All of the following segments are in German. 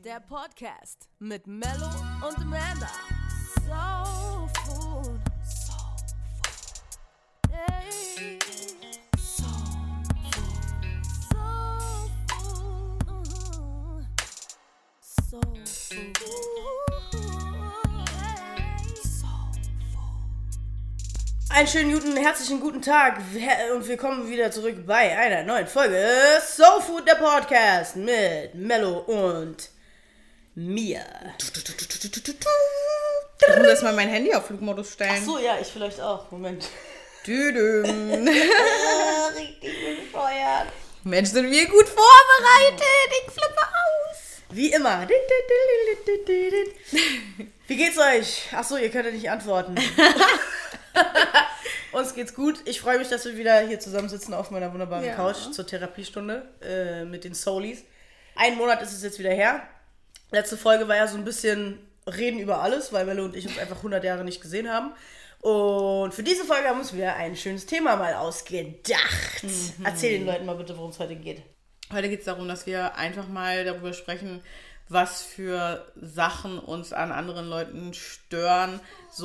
Der Podcast mit Mello und Amanda. Soul Food. Hey. Soul Food. Soul Food. Einen schönen herzlichen guten Tag und willkommen wieder zurück bei einer neuen Folge Soul Food, der Podcast mit Mello und mir. Ich muss erstmal mein Handy auf Flugmodus stellen. Ach so, ja, ich vielleicht auch. Moment. Düdüm. Richtig bescheuert. Mensch, sind wir gut vorbereitet. Ich flippe aus. Wie immer. Wie geht's euch? Ach so, ihr könnt ja nicht antworten. Uns geht's gut. Ich freue mich, dass wir wieder hier zusammensitzen auf meiner wunderbaren Couch zur Therapiestunde mit den Soulies. 1 Monat ist es jetzt wieder her. Letzte Folge war ja so ein bisschen Reden über alles, weil Mello und ich uns einfach 100 Jahre nicht gesehen haben. Und für diese Folge haben wir uns wieder ein schönes Thema mal ausgedacht. Erzähl den Leuten mal bitte, worum es heute geht. Heute geht es darum, dass wir einfach mal darüber sprechen, was für Sachen uns an anderen Leuten stören.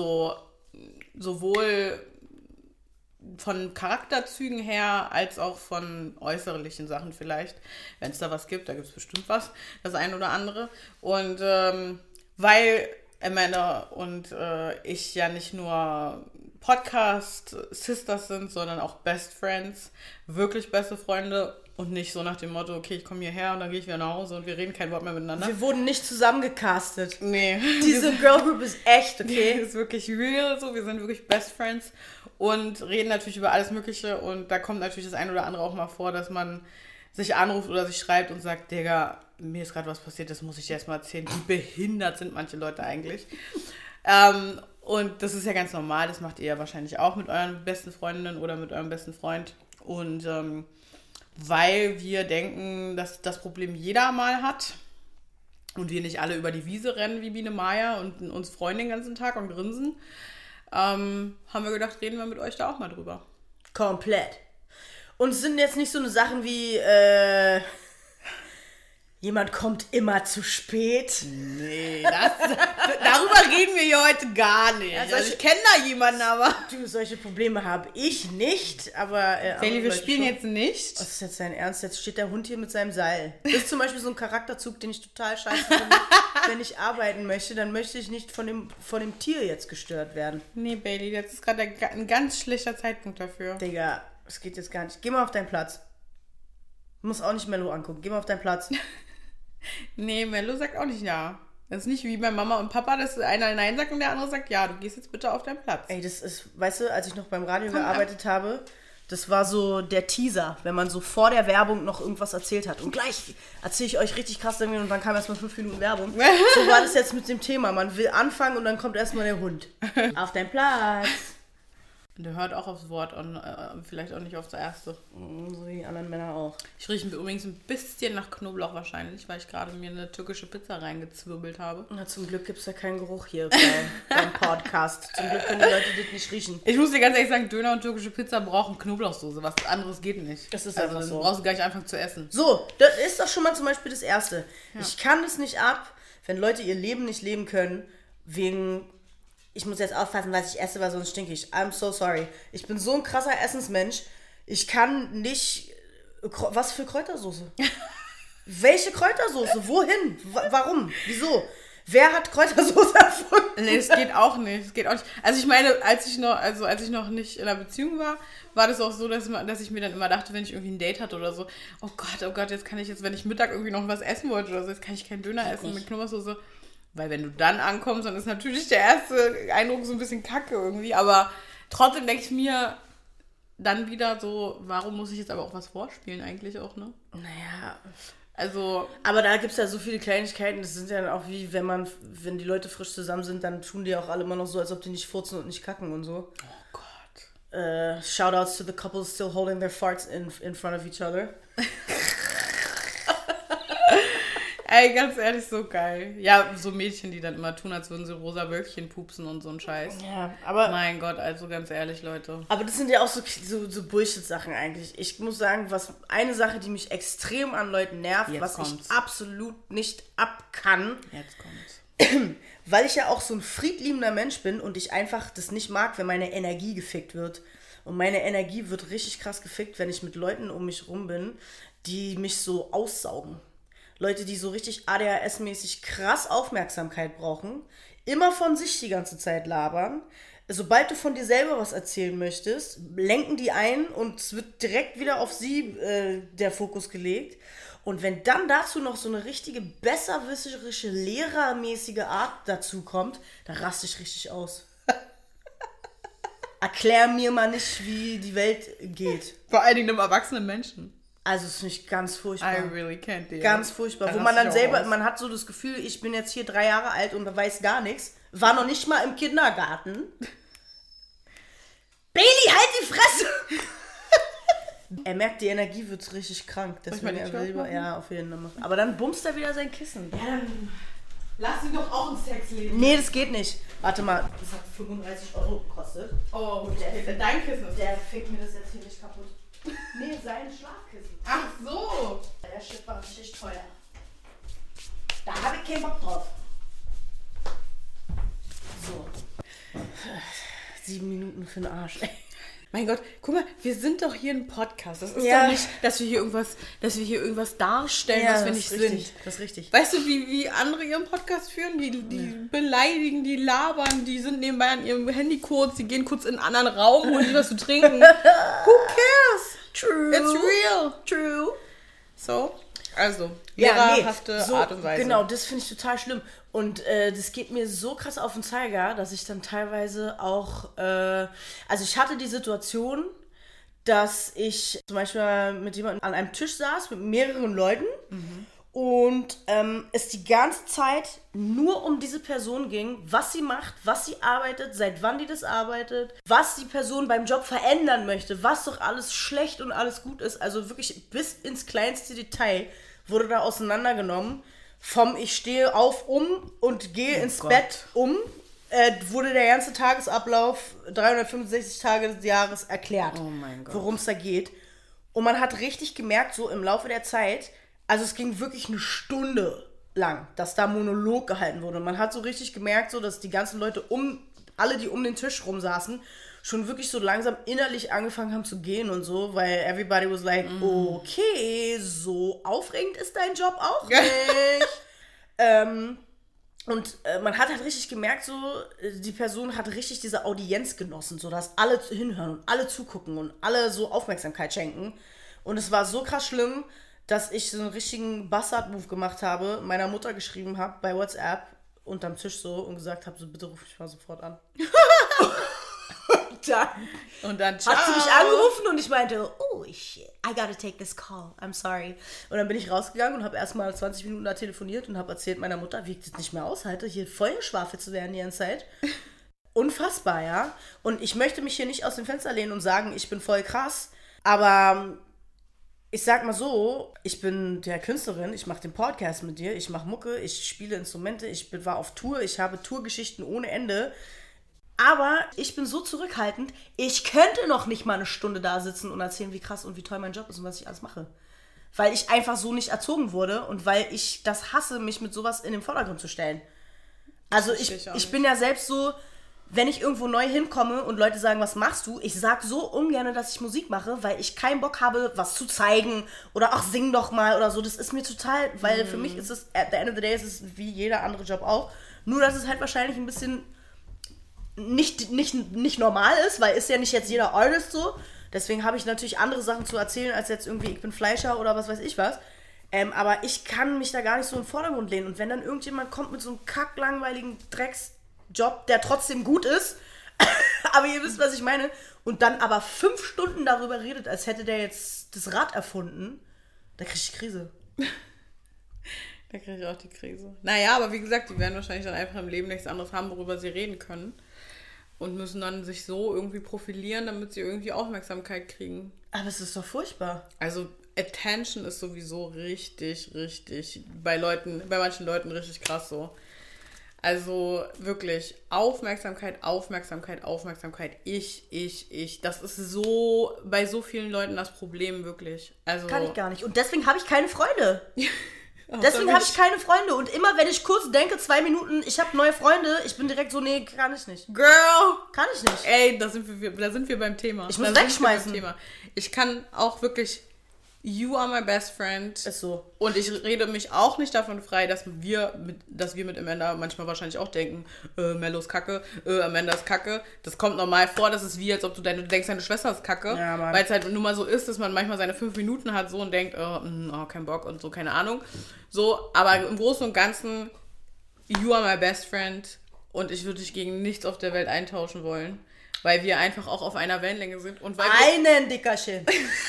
Sowohl von Charakterzügen her, als auch von äußerlichen Sachen vielleicht. Wenn es da was gibt, da gibt es bestimmt was, das eine oder andere. Und weil Amanda und ich ja nicht nur Podcast-Sisters sind, sondern auch Best Friends, wirklich beste Freunde und nicht so nach dem Motto, okay, ich komme hierher und dann gehe ich wieder nach Hause und wir reden kein Wort mehr miteinander. Wir wurden nicht zusammengecastet. Nee. Diese Girl Group ist echt, okay? Die ist wirklich real, so. Wir sind wirklich Best Friends und reden natürlich über alles Mögliche und da kommt natürlich das ein oder andere auch mal vor, dass man sich anruft oder sich schreibt und sagt, Digga, mir ist gerade was passiert, das muss ich dir erst mal erzählen. Wie behindert sind manche Leute eigentlich? Und das ist ja ganz normal, das macht ihr ja wahrscheinlich auch mit euren besten Freundinnen oder mit eurem besten Freund. Und weil wir denken, dass das Problem jeder mal hat und wir nicht alle über die Wiese rennen wie Biene Maya und uns freuen den ganzen Tag und grinsen, haben wir gedacht, reden wir mit euch da auch mal drüber. Komplett. Und es sind jetzt nicht so eine Sachen wie, jemand kommt immer zu spät. Nee, darüber reden wir hier heute gar nicht. Also ich kenne da jemanden, aber... Du, solche Probleme habe ich nicht, aber... Sally, wir spielen jetzt nicht. Das ist jetzt dein Ernst? Jetzt steht der Hund hier mit seinem Seil. Das ist zum Beispiel so ein Charakterzug, den ich total scheiße finde. Wenn ich arbeiten möchte, dann möchte ich nicht von dem Tier jetzt gestört werden. Nee, Bailey, das ist gerade ein ganz schlechter Zeitpunkt dafür. Digga, das geht jetzt gar nicht. Geh mal auf deinen Platz. Du musst auch nicht Mello angucken. Geh mal auf deinen Platz. Nee, Mello sagt auch nicht ja. Das ist nicht wie bei Mama und Papa, dass einer Nein sagt und der andere sagt, ja, du gehst jetzt bitte auf deinen Platz. Ey, das ist, weißt du, als ich noch beim Radio gearbeitet habe, das war so der Teaser, wenn man so vor der Werbung noch irgendwas erzählt hat. Und gleich erzähle ich euch richtig krass irgendwie und dann kam erstmal 5 Minuten Werbung. So war das jetzt mit dem Thema. Man will anfangen und dann kommt erstmal der Hund. Auf deinen Platz. Der hört auch aufs Wort und vielleicht auch nicht aufs erste. So wie die anderen Männer auch. Ich rieche übrigens ein bisschen nach Knoblauch wahrscheinlich, weil ich gerade mir eine türkische Pizza reingezwirbelt habe. Na, zum Glück gibt es ja keinen Geruch hier beim Podcast. Zum Glück können die Leute das nicht riechen. Ich muss dir ganz ehrlich sagen, Döner und türkische Pizza brauchen Knoblauchsoße. Was anderes geht nicht. Das ist also einfach so. Dann brauchst du gar nicht anfangen zu essen. So, das ist doch schon mal zum Beispiel das Erste. Ja. Ich kann es nicht ab, wenn Leute ihr Leben nicht leben können, wegen... Ich muss jetzt aufpassen, was ich esse, weil sonst stinke ich. I'm so sorry. Ich bin so ein krasser Essensmensch. Ich kann nicht... Was für Kräutersoße? Welche Kräutersoße? Wohin? Warum? Wieso? Wer hat Kräutersoße erfunden? Nee, es geht auch nicht. Also ich meine, als ich noch nicht in einer Beziehung war das auch so, dass ich mir dann immer dachte, wenn ich irgendwie ein Date hatte oder so, oh Gott, jetzt kann ich wenn ich Mittag irgendwie noch was essen wollte oder so, jetzt kann ich keinen Döner essen mit Knoblauchsoße. Weil wenn du dann ankommst, dann ist natürlich der erste Eindruck so ein bisschen kacke irgendwie. Aber trotzdem denke ich mir dann wieder so, warum muss ich jetzt aber auch was vorspielen eigentlich auch, ne? Naja, also... Aber da gibt es ja so viele Kleinigkeiten. Das sind ja dann auch wie, wenn die Leute frisch zusammen sind, dann tun die auch alle immer noch so, als ob die nicht furzen und nicht kacken und so. Oh Gott. Shoutouts to the couples still holding their farts in front of each other. Ey, ganz ehrlich, so geil. Ja, so Mädchen, die dann immer tun, als würden sie rosa Wölkchen pupsen und so ein Scheiß. Ja, aber... Mein Gott, also ganz ehrlich, Leute. Aber das sind ja auch so Bullshit-Sachen eigentlich. Ich muss sagen, eine Sache, die mich extrem an Leuten nervt, Jetzt was kommt's. ich absolut nicht abkann, Jetzt kommt's. weil ich ja auch so ein friedliebender Mensch bin und ich einfach das nicht mag, wenn meine Energie gefickt wird. Und meine Energie wird richtig krass gefickt, wenn ich mit Leuten um mich rum bin, die mich so aussaugen. Leute, die so richtig ADHS-mäßig krass Aufmerksamkeit brauchen, immer von sich die ganze Zeit labern. Sobald du von dir selber was erzählen möchtest, lenken die ein und es wird direkt wieder auf sie der Fokus gelegt. Und wenn dann dazu noch so eine richtige besserwisserische, lehrermäßige Art dazu kommt, da raste ich richtig aus. Erklär mir mal nicht, wie die Welt geht. Vor allen Dingen einem erwachsenen Menschen. Also es ist nicht ganz furchtbar. I really can't deal. Ganz furchtbar. Da Wo man raste dann ich auch selber, aus. man hat so das Gefühl, ich bin jetzt hier 3 Jahre alt und weiß gar nichts. War noch nicht mal im Kindergarten. Bailey, halt die Fresse! Er merkt, die Energie wird richtig krank. Deswegen mal die Tür aufmachen? ja, auf jeden Fall. Aber dann bumst er wieder sein Kissen. Ja, dann lass ihn doch auch ein Sexleben. Nee, das geht nicht. Warte mal, das hat 35 € gekostet. Oh, okay. Dein Kissen ist... Der fängt mir das jetzt hier nicht kaputt. Nee, sein Schlafkissen. Ach so. Der Shit war richtig teuer. Da habe ich keinen Bock drauf. So. 7 Minuten für den Arsch. Mein Gott, guck mal, wir sind doch hier ein Podcast. Das ist Ja. doch nicht, dass wir hier irgendwas darstellen, was wir nicht sind. Das ist richtig. Weißt du, wie andere ihren Podcast führen? Die beleidigen, die labern, die sind nebenbei an ihrem Handy kurz, die gehen kurz in einen anderen Raum, holen sich was zu trinken. Who cares? True. It's real. True. So, also, Ja, lehrerhafte Art und Weise. Genau, das finde ich total schlimm. Und das geht mir so krass auf den Zeiger, dass ich dann teilweise auch, also ich hatte die Situation, dass ich zum Beispiel mit jemandem an einem Tisch saß, mit mehreren Leuten und es die ganze Zeit nur um diese Person ging, was sie macht, was sie arbeitet, seit wann die das arbeitet, was die Person beim Job verändern möchte, was doch alles schlecht und alles gut ist. Also wirklich bis ins kleinste Detail wurde da auseinandergenommen. Vom ich stehe auf und gehe ins Gott. Bett wurde der ganze Tagesablauf 365 Tage des Jahres erklärt, Oh mein Gott. worum es da geht. Und man hat richtig gemerkt, so im Laufe der Zeit, also es ging wirklich eine Stunde lang, dass da Monolog gehalten wurde. Und man hat so richtig gemerkt, so, dass die ganzen Leute alle, die um den Tisch rum saßen, schon wirklich so langsam innerlich angefangen haben zu gehen und so, weil everybody was like, okay, so aufregend ist dein Job auch nicht. Man hat halt richtig gemerkt, so, die Person hat richtig diese Audienz genossen, so, dass alle hinhören und alle zugucken und alle so Aufmerksamkeit schenken. Und es war so krass schlimm, dass ich so einen richtigen Bastard-Move gemacht habe, meiner Mutter geschrieben habe bei WhatsApp unterm Tisch so und gesagt habe, so, bitte ruf mich mal sofort an. Und dann ciao. Hat sie mich angerufen und ich meinte, oh shit, I gotta take this call, I'm sorry. Und dann bin ich rausgegangen und habe erstmal 20 Minuten da telefoniert und habe erzählt meiner Mutter, wie ich das nicht mehr aushalte, hier Feuerschwafel zu werden die ganze Zeit. Unfassbar, ja. Und ich möchte mich hier nicht aus dem Fenster lehnen und sagen, ich bin voll krass, aber ich sag mal so, ich bin der Künstlerin, ich mache den Podcast mit dir, ich mache Mucke, ich spiele Instrumente, war auf Tour, ich habe Tourgeschichten ohne Ende. Aber ich bin so zurückhaltend, ich könnte noch nicht mal eine Stunde da sitzen und erzählen, wie krass und wie toll mein Job ist und was ich alles mache. Weil ich einfach so nicht erzogen wurde und weil ich das hasse, mich mit sowas in den Vordergrund zu stellen. Also ich bin ja selbst so, wenn ich irgendwo neu hinkomme und Leute sagen, was machst du? Ich sag so ungern, dass ich Musik mache, weil ich keinen Bock habe, was zu zeigen oder ach, sing doch mal oder so. Das ist mir total, weil für mich ist es, at the end of the day, ist es wie jeder andere Job auch. Nur, dass es halt wahrscheinlich ein bisschen nicht normal ist, weil ist ja nicht jetzt jeder Artist so. Deswegen habe ich natürlich andere Sachen zu erzählen, als jetzt irgendwie, ich bin Fleischer oder was weiß ich was. Aber ich kann mich da gar nicht so in den Vordergrund lehnen. Und wenn dann irgendjemand kommt mit so einem kacklangweiligen Drecksjob, der trotzdem gut ist, aber ihr wisst, was ich meine, und dann aber 5 Stunden darüber redet, als hätte der jetzt das Rad erfunden, da kriege ich Krise. Da kriege ich auch die Krise. Naja, aber wie gesagt, die werden wahrscheinlich dann einfach im Leben nichts anderes haben, worüber sie reden können. Und müssen dann sich so irgendwie profilieren, damit sie irgendwie Aufmerksamkeit kriegen. Aber es ist doch furchtbar. Also Attention ist sowieso richtig, bei manchen Leuten richtig krass so. Also wirklich Aufmerksamkeit. Ich. Das ist so bei so vielen Leuten das Problem, wirklich. Also, kann ich gar nicht. Und deswegen habe ich keine Freunde. Deswegen habe ich keine Freunde. Und immer, wenn ich kurz denke, 2 Minuten, ich habe neue Freunde, ich bin direkt so, nee, kann ich nicht. Girl! Kann ich nicht. Ey, da sind wir beim Thema. Ich muss wegschmeißen. Ich kann auch wirklich, you are my best friend. Ist so. Und ich rede mich auch nicht davon frei, dass wir mit Amanda manchmal wahrscheinlich auch denken, Mello ist kacke, Amanda ist kacke. Das kommt normal vor, das ist wie, als ob du denkst, deine Schwester ist kacke. Ja, weil es halt nun mal so ist, dass man manchmal seine 5 Minuten hat so und denkt, kein Bock und so, keine Ahnung. So, aber im Großen und Ganzen, you are my best friend und ich würde dich gegen nichts auf der Welt eintauschen wollen, weil wir einfach auch auf einer Wellenlänge sind. Und weil einen Dickerchen.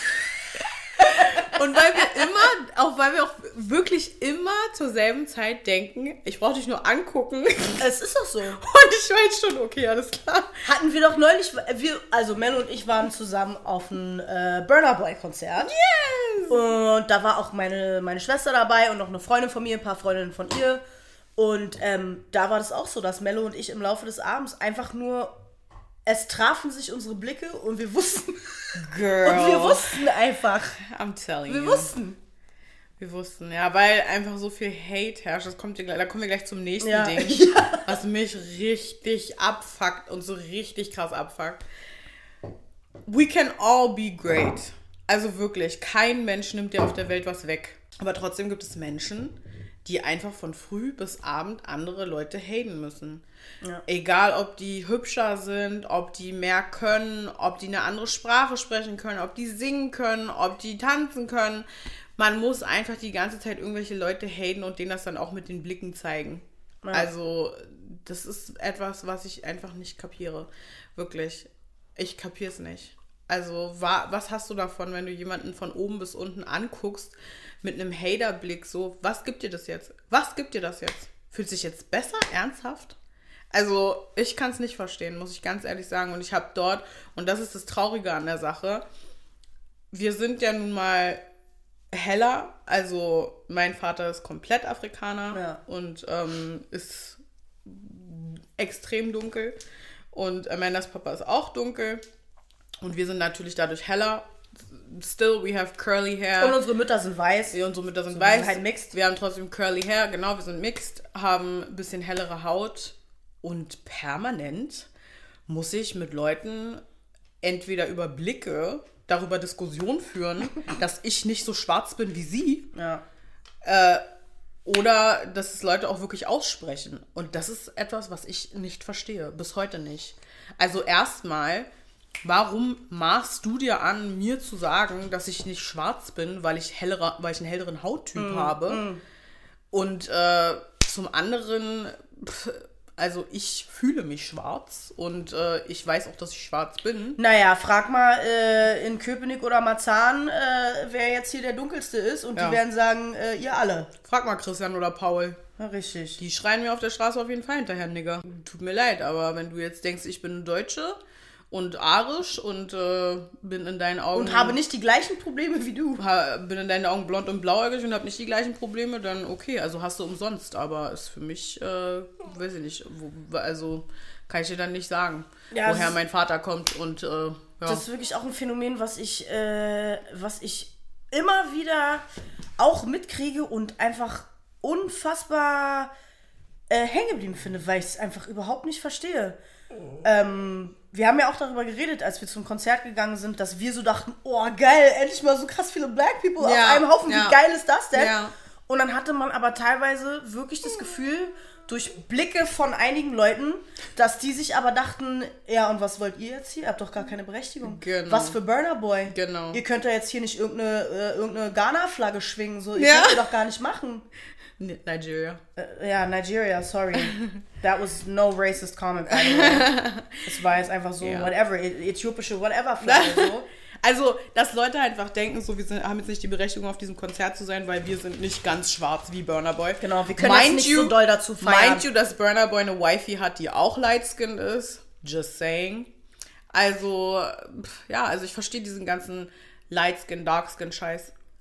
Und weil wir auch wirklich immer zur selben Zeit denken, ich brauche dich nur angucken. Es ist doch so. Und ich weiß schon, okay, alles klar. Hatten wir doch neulich, also Mel und ich waren zusammen auf ein Burna Boy Konzert. Yes! Und da war auch meine Schwester dabei und noch eine Freundin von mir, ein paar Freundinnen von ihr. Und da war das auch so, dass Mello und ich im Laufe des Abends einfach nur, es trafen sich unsere Blicke und wir wussten. Girl. Und wir wussten einfach. I'm telling you. Wir wussten, ja, weil einfach so viel Hate herrscht. Da kommen wir gleich zum nächsten Ding, was mich richtig abfuckt und so richtig krass abfuckt. We can all be great. Also wirklich, kein Mensch nimmt dir auf der Welt was weg. Aber trotzdem gibt es Menschen, die einfach von früh bis Abend andere Leute haten müssen. Ja. Egal, ob die hübscher sind, ob die mehr können, ob die eine andere Sprache sprechen können, ob die singen können, ob die tanzen können. Man muss einfach die ganze Zeit irgendwelche Leute haten und denen das dann auch mit den Blicken zeigen. Ja. Also, das ist etwas, was ich einfach nicht kapiere. Wirklich. Ich kapiere es nicht. Also, was hast du davon, wenn du jemanden von oben bis unten anguckst mit einem Haterblick so, was gibt dir das jetzt? Fühlt sich jetzt besser? Ernsthaft? Also, ich kann es nicht verstehen, muss ich ganz ehrlich sagen. Und ich habe dort, und das ist das Traurige an der Sache, wir sind ja nun mal heller. Also, mein Vater ist komplett Afrikaner und ist extrem dunkel. Und Amandas Papa ist auch dunkel. Und wir sind natürlich dadurch heller. Still, we have curly hair. Und unsere Mütter sind weiß. Ja, unsere Mütter sind weiß. Wir sind halt mixed. Wir haben trotzdem curly hair. Genau, wir sind mixed. Haben ein bisschen hellere Haut. Und permanent muss ich mit Leuten entweder über Blicke darüber Diskussion führen, dass ich nicht so schwarz bin wie sie. Ja. Oder dass es Leute auch wirklich aussprechen. Und das ist etwas, was ich nicht verstehe. Bis heute nicht. Also erstmal, warum maßst du dir an, mir zu sagen, dass ich nicht schwarz bin, weil ich einen helleren Hauttyp habe? Und zum anderen, also ich fühle mich schwarz und ich weiß auch, dass ich schwarz bin. Naja, frag mal in Köpenick oder Marzahn, wer jetzt hier der Dunkelste ist und die werden sagen, ihr alle. Frag mal Christian oder Paul. Ja, richtig. Die schreien mir auf der Straße auf jeden Fall hinterher, Nigga. Tut mir leid, aber wenn du jetzt denkst, ich bin eine Deutsche und arisch und bin in deinen Augen... Und habe nicht die gleichen Probleme wie du. Bin in deinen Augen blond und blauäugig und habe nicht die gleichen Probleme, dann okay, also hast du umsonst. Aber ist für mich, weiß ich nicht, also kann ich dir dann nicht sagen, woher mein Vater kommt. Und das ist wirklich auch ein Phänomen, was ich immer wieder auch mitkriege und einfach unfassbar hängen geblieben finde, weil ich es einfach überhaupt nicht verstehe. Wir haben ja auch darüber geredet, als wir zum Konzert gegangen sind, dass wir so dachten, oh geil, endlich mal so krass viele Black People auf einem Haufen, wie geil ist das denn? Ja. Und dann hatte man aber teilweise wirklich das Gefühl, durch Blicke von einigen Leuten, dass die sich aber dachten, ja und was wollt ihr jetzt hier? Ihr habt doch gar keine Berechtigung. Genau. Was für Burna Boy? Genau. Ihr könnt ja jetzt hier nicht irgendeine Ghana-Flagge schwingen, so, ihr könnt ihr doch gar nicht machen. Nigeria. Nigeria, sorry. That was no racist comment, by the way. Es war jetzt einfach so, whatever, äthiopische whatever Flagge, so. Also, dass Leute einfach denken, so, haben jetzt nicht die Berechtigung, auf diesem Konzert zu sein, weil wir sind nicht ganz schwarz wie Burna Boy. Genau, wir können jetzt nicht so doll dazu feiern. Mind you, dass Burna Boy eine Wifey hat, die auch light-skinned ist. Just saying. Also, also ich verstehe diesen ganzen Light-Skin, Dark-Skin-Scheiß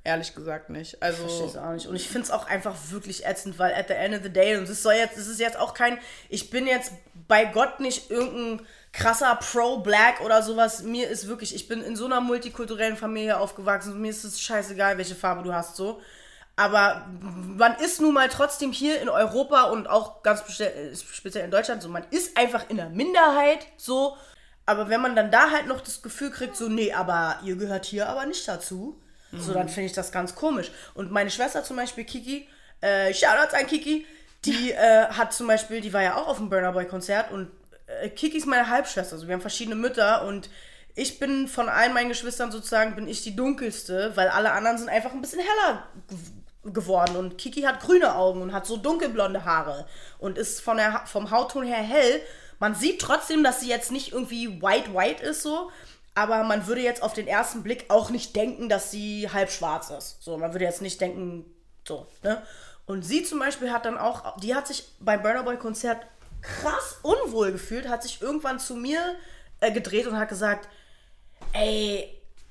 Ehrlich gesagt nicht. Ich verstehe es auch nicht. Und ich finde es auch einfach wirklich ätzend, weil at the end of the day, und es ist jetzt auch kein, ich bin jetzt bei Gott nicht irgendein krasser Pro-Black oder sowas. Mir ist wirklich, ich bin in so einer multikulturellen Familie aufgewachsen und mir ist es scheißegal, welche Farbe du hast, so. Aber man ist nun mal trotzdem hier in Europa und auch ganz speziell in Deutschland so, man ist einfach in der Minderheit, so. Aber wenn man dann da halt noch das Gefühl kriegt, so, nee, aber ihr gehört hier aber nicht dazu, so, dann finde ich das ganz komisch. Und meine Schwester zum Beispiel, Kiki, Shoutouts an Kiki, die hat zum Beispiel, die war ja auch auf dem Burna Boy Konzert und Kiki ist meine Halbschwester, also wir haben verschiedene Mütter und ich bin von allen meinen Geschwistern sozusagen, bin ich die dunkelste, weil alle anderen sind einfach ein bisschen heller geworden und Kiki hat grüne Augen und hat so dunkelblonde Haare und ist vom Hautton her hell. Man sieht trotzdem, dass sie jetzt nicht irgendwie white ist so, aber man würde jetzt auf den ersten Blick auch nicht denken, dass sie halb schwarz ist. So, man würde jetzt nicht denken, so, ne? Und sie zum Beispiel hat dann auch, die hat sich beim Burna Boy Konzert krass unwohl gefühlt, hat sich irgendwann zu mir gedreht und hat gesagt, ey,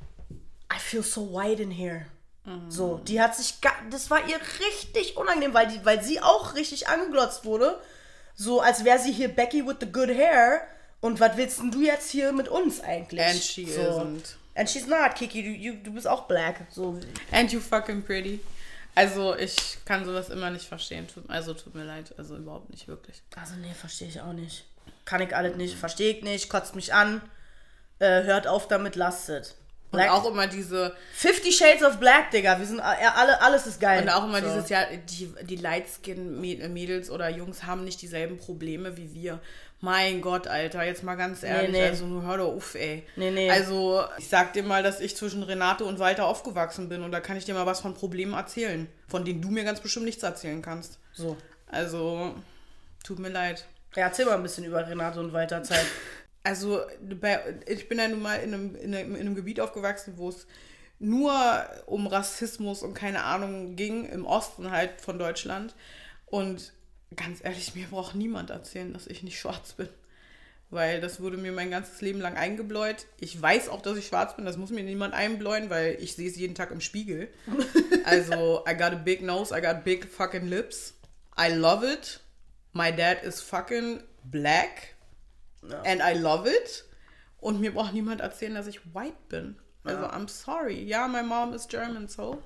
I feel so white in here. So, die hat sich, das war ihr richtig unangenehm, weil sie auch richtig angeglotzt wurde. So, als wäre sie hier Becky with the good hair. Und was willst denn du jetzt hier mit uns eigentlich? And she isn't. And she's not, Kiki. Du bist auch black. So. And you fucking pretty. Also, ich kann sowas immer nicht verstehen. Tut mir leid. Also, überhaupt nicht, wirklich. Also, nee, verstehe ich auch nicht. Kann ich alles nicht, verstehe ich nicht, kotzt mich an. Hört auf damit, lasst. Und auch immer diese 50 Shades of Black, Digga. Wir sind alles ist geil. Und auch immer so. dieses Jahr, die Lightskin-Mädels oder Jungs haben nicht dieselben Probleme wie wir. Mein Gott, Alter, jetzt mal ganz ehrlich, Nee. also nur hör doch auf, ey. Nee. Also, ich sag dir mal, dass ich zwischen Renate und Walter aufgewachsen bin und da kann ich dir mal was von Problemen erzählen, von denen du mir ganz bestimmt nichts erzählen kannst. So. Also, tut mir leid. Ja, erzähl mal ein bisschen über Renate und Walter Zeit. Also, ich bin ja nun mal in einem Gebiet aufgewachsen, wo es nur um Rassismus und keine Ahnung ging, im Osten halt von Deutschland. Und ganz ehrlich, mir braucht niemand erzählen, dass ich nicht schwarz bin. Weil das wurde mir mein ganzes Leben lang eingebläut. Ich weiß auch, dass ich schwarz bin, das muss mir niemand einbläuen, weil ich sehe es jeden Tag im Spiegel. Also, I got a big nose, I got big fucking lips. I love it. My dad is fucking black. Ja. And I love it. Und mir braucht niemand erzählen, dass ich white bin. Also, ja. I'm sorry. Ja, my mom is German, so.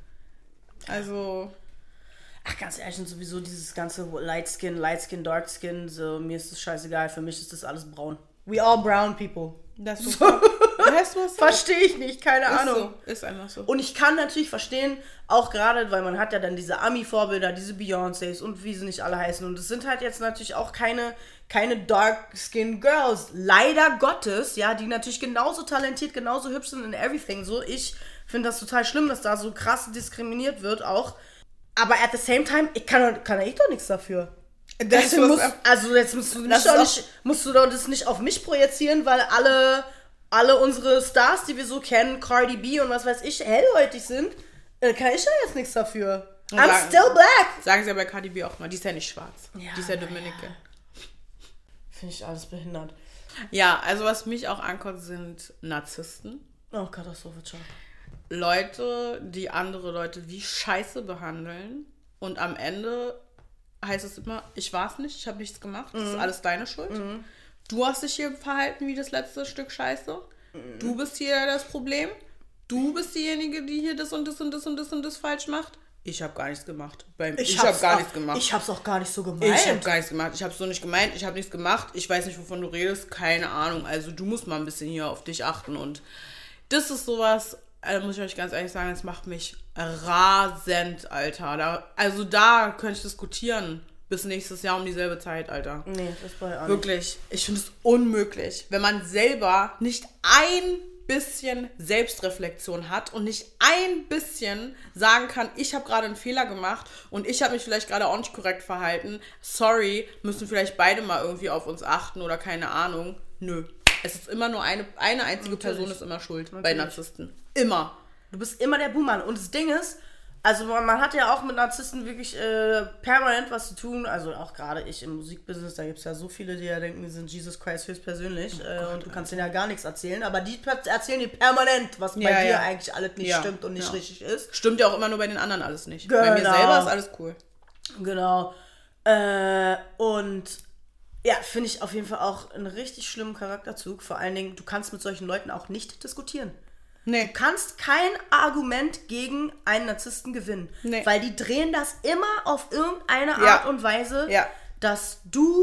Also. Ach, ganz ehrlich, und sowieso dieses ganze Light Skin, Dark Skin, so, mir ist das scheißegal. Für mich ist das alles braun. We all brown people. Das ist so. Weißt du was? Verstehe ich nicht, keine Ahnung. So. Ist einfach so. Und ich kann natürlich verstehen, auch gerade, weil man hat ja dann diese Ami-Vorbilder, diese Beyoncés und wie sie nicht alle heißen. Und es sind halt jetzt natürlich auch keine Dark-Skin Girls, leider Gottes, ja, die natürlich genauso talentiert, genauso hübsch sind in everything. So, ich finde das total schlimm, dass da so krass diskriminiert wird auch. Aber at the same time, kann ich doch nichts dafür. Jetzt musst du doch das nicht auf mich projizieren, weil alle unsere Stars, die wir so kennen, Cardi B und was weiß ich, hellhäutig sind, kann ich ja jetzt nichts dafür. I'm still black. Sagen sie ja bei Cardi B auch mal, die ist ja nicht schwarz. Ja, die ist ja Dominican. Ja. Finde ich alles behindert. Ja, also was mich auch ankotzt, sind Narzissten. Oh, Katastrophe, ciao. Leute, die andere Leute wie Scheiße behandeln und am Ende heißt es immer, ich war's nicht, ich habe nichts gemacht, das ist alles deine Schuld. Du hast dich hier verhalten wie das letzte Stück Scheiße. Du bist hier das Problem. Du bist diejenige, die hier das und das und das und das und das falsch macht. Ich habe gar nichts gemacht. Ich habe gar nichts gemacht. Ich habe es auch gar nicht so gemeint. Ich habe gar nichts gemacht. Ich habe es so nicht gemeint. Ich habe nichts gemacht. Ich weiß nicht, wovon du redest. Keine Ahnung. Also du musst mal ein bisschen hier auf dich achten. Und das ist sowas, muss ich euch ganz ehrlich sagen, das macht mich rasend, Alter. Da könnte ich diskutieren bis nächstes Jahr um dieselbe Zeit, Alter. Nee, das war ja auch wirklich. Ich finde es unmöglich, wenn man selber nicht ein bisschen Selbstreflexion hat und nicht ein bisschen sagen kann, ich habe gerade einen Fehler gemacht und ich habe mich vielleicht gerade auch nicht korrekt verhalten. Sorry, müssen vielleicht beide mal irgendwie auf uns achten oder keine Ahnung. Nö. Es ist immer nur eine einzige Person ist immer schuld bei Narzissten. Immer. Du bist immer der Buhmann. Und das Ding ist, Also man hat ja auch mit Narzissten wirklich permanent was zu tun. Also auch gerade ich im Musikbusiness, da gibt es ja so viele, die ja denken, die sind Jesus Christ höchstpersönlich und du kannst denen ja gar nichts erzählen. Aber die erzählen dir permanent, was bei dir eigentlich alles nicht stimmt und nicht richtig ist. Stimmt ja auch immer nur bei den anderen alles nicht. Genau. Bei mir selber ist alles cool. Genau. Und ja, finde ich auf jeden Fall auch einen richtig schlimmen Charakterzug. Vor allen Dingen, du kannst mit solchen Leuten auch nicht diskutieren. Nee. Du kannst kein Argument gegen einen Narzissten gewinnen. Nee. Weil die drehen das immer auf irgendeine Art und Weise, dass du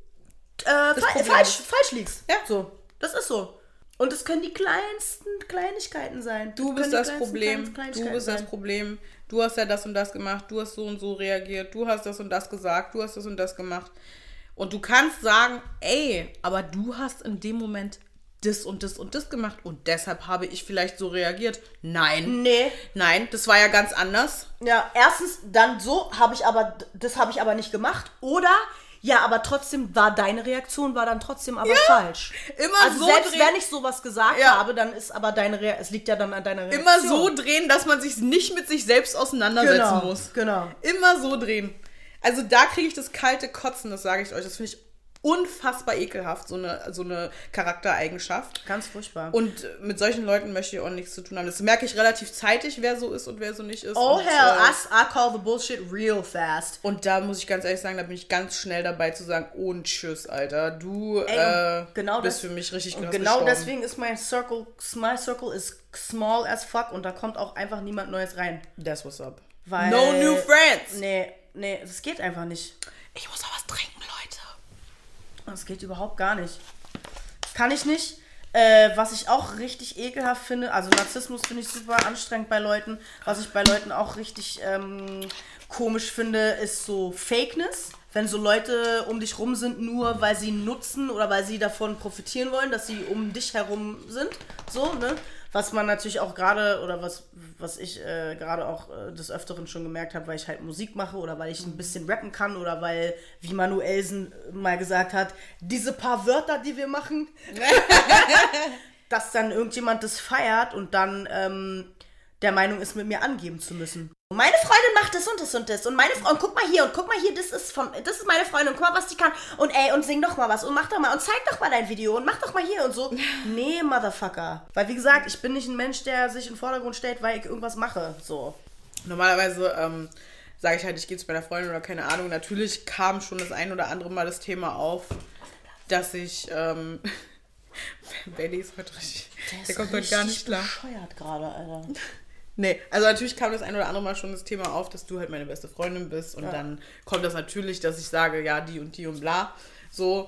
falsch liegst. Ja. So, das ist so. Und es können die kleinsten Kleinigkeiten sein. Du bist das Problem. Du bist das Problem. Du hast ja das und das gemacht. Du hast so und so reagiert. Du hast das und das gesagt. Du hast das und das gemacht. Und du kannst sagen, ey, aber du hast in dem Moment das und das und das gemacht und deshalb habe ich vielleicht so reagiert. Nein. Nee. Nein, das war ja ganz anders. Ja, erstens, dann so das habe ich aber nicht gemacht. Oder, ja, aber trotzdem war deine Reaktion dann trotzdem aber falsch. Immer also so selbst wenn ich sowas gesagt habe, dann ist aber es liegt ja dann an deiner Reaktion. Immer so drehen, dass man sich nicht mit sich selbst auseinandersetzen muss. Genau. Immer so drehen. Also da kriege ich das kalte Kotzen, das sage ich euch. Das finde ich unfassbar ekelhaft, so eine Charaktereigenschaft. Ganz furchtbar. Und mit solchen Leuten möchte ich auch nichts zu tun haben. Das merke ich relativ zeitig, wer so ist und wer so nicht ist. Oh hell, I call the bullshit real fast. Und da muss ich ganz ehrlich sagen, da bin ich ganz schnell dabei zu sagen, und tschüss, Alter. Du bist für mich richtig krass genau deswegen ist my circle is small as fuck und da kommt auch einfach niemand Neues rein. That's what's up. Weil, no new friends. Nee, das geht einfach nicht. Ich muss auch was trinken, Leute. Das geht überhaupt gar nicht. Kann ich nicht. Was ich auch richtig ekelhaft finde, also Narzissmus finde ich super anstrengend bei Leuten. Was ich bei Leuten auch richtig komisch finde, ist so Fakeness. Wenn so Leute um dich rum sind, nur weil sie nutzen oder weil sie davon profitieren wollen, dass sie um dich herum sind. So, ne? Was man natürlich auch gerade, oder was ich gerade auch des Öfteren schon gemerkt habe, weil ich halt Musik mache oder weil ich ein bisschen rappen kann oder weil, wie Manuelsen mal gesagt hat, diese paar Wörter, die wir machen, dass dann irgendjemand das feiert und dann der Meinung ist, mit mir angeben zu müssen. Meine Freundin macht das und das und das und meine Freundin, guck mal hier, das ist meine Freundin, guck mal, was die kann und und sing doch mal was und mach doch mal und zeig doch mal dein Video und mach doch mal hier und so. Nee, Motherfucker. Weil wie gesagt, ich bin nicht ein Mensch, der sich in den Vordergrund stellt, weil ich irgendwas mache, so. Normalerweise sage ich halt, ich gehe zu meiner Freundin oder keine Ahnung. Natürlich kam schon das ein oder andere Mal das Thema auf, dass ich Belly ist heute richtig, der kommt heute gar nicht klar. Bescheuert gerade, Alter. Nee, also natürlich kam das ein oder andere Mal schon das Thema auf, dass du halt meine beste Freundin bist und dann kommt das natürlich, dass ich sage, ja, die und bla, so,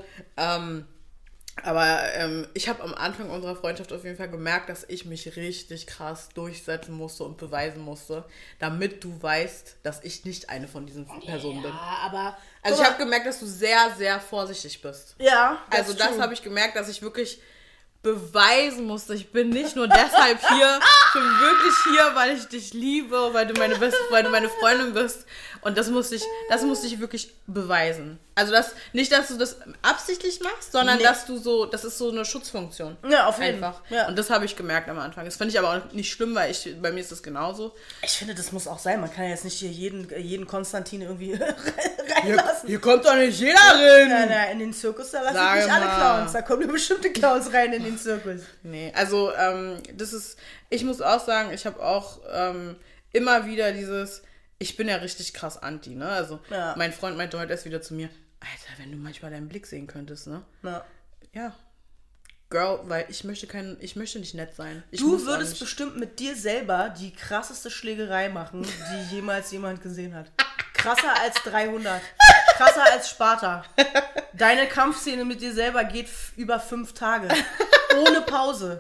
aber ich habe am Anfang unserer Freundschaft auf jeden Fall gemerkt, dass ich mich richtig krass durchsetzen musste und beweisen musste, damit du weißt, dass ich nicht eine von diesen Personen bin. Aber... Also ich habe gemerkt, dass du sehr, sehr vorsichtig bist. Ja, also das habe ich gemerkt, dass ich wirklich beweisen musste. Ich bin nicht nur deshalb hier, ich bin wirklich hier, weil ich dich liebe, weil du meine Freundin bist. Und das musste ich wirklich beweisen. Also nicht, dass du das absichtlich machst, sondern dass du das ist so eine Schutzfunktion. Ja, auf jeden Fall. Ja. Und das habe ich gemerkt am Anfang. Das finde ich aber auch nicht schlimm, weil bei mir ist das genauso. Ich finde, das muss auch sein. Man kann ja jetzt nicht hier jeden Konstantin irgendwie reinlassen. Hier kommt doch nicht jeder rein. Nein, in den Zirkus, da lassen nicht alle Clowns. Da kommen nur bestimmte Clowns rein in den Zirkus. Nee, also ich muss auch sagen, ich habe auch immer wieder ich bin ja richtig krass anti, ne? Also mein Freund meinte heute erst wieder zu mir, Alter, wenn du manchmal deinen Blick sehen könntest, ne? Ja. Girl, weil ich möchte nicht nett sein. Du würdest bestimmt mit dir selber die krasseste Schlägerei machen, die jemals jemand gesehen hat. Krasser als 300. Krasser als Sparta. Deine Kampfszene mit dir selber geht über 5 Tage. Ohne Pause.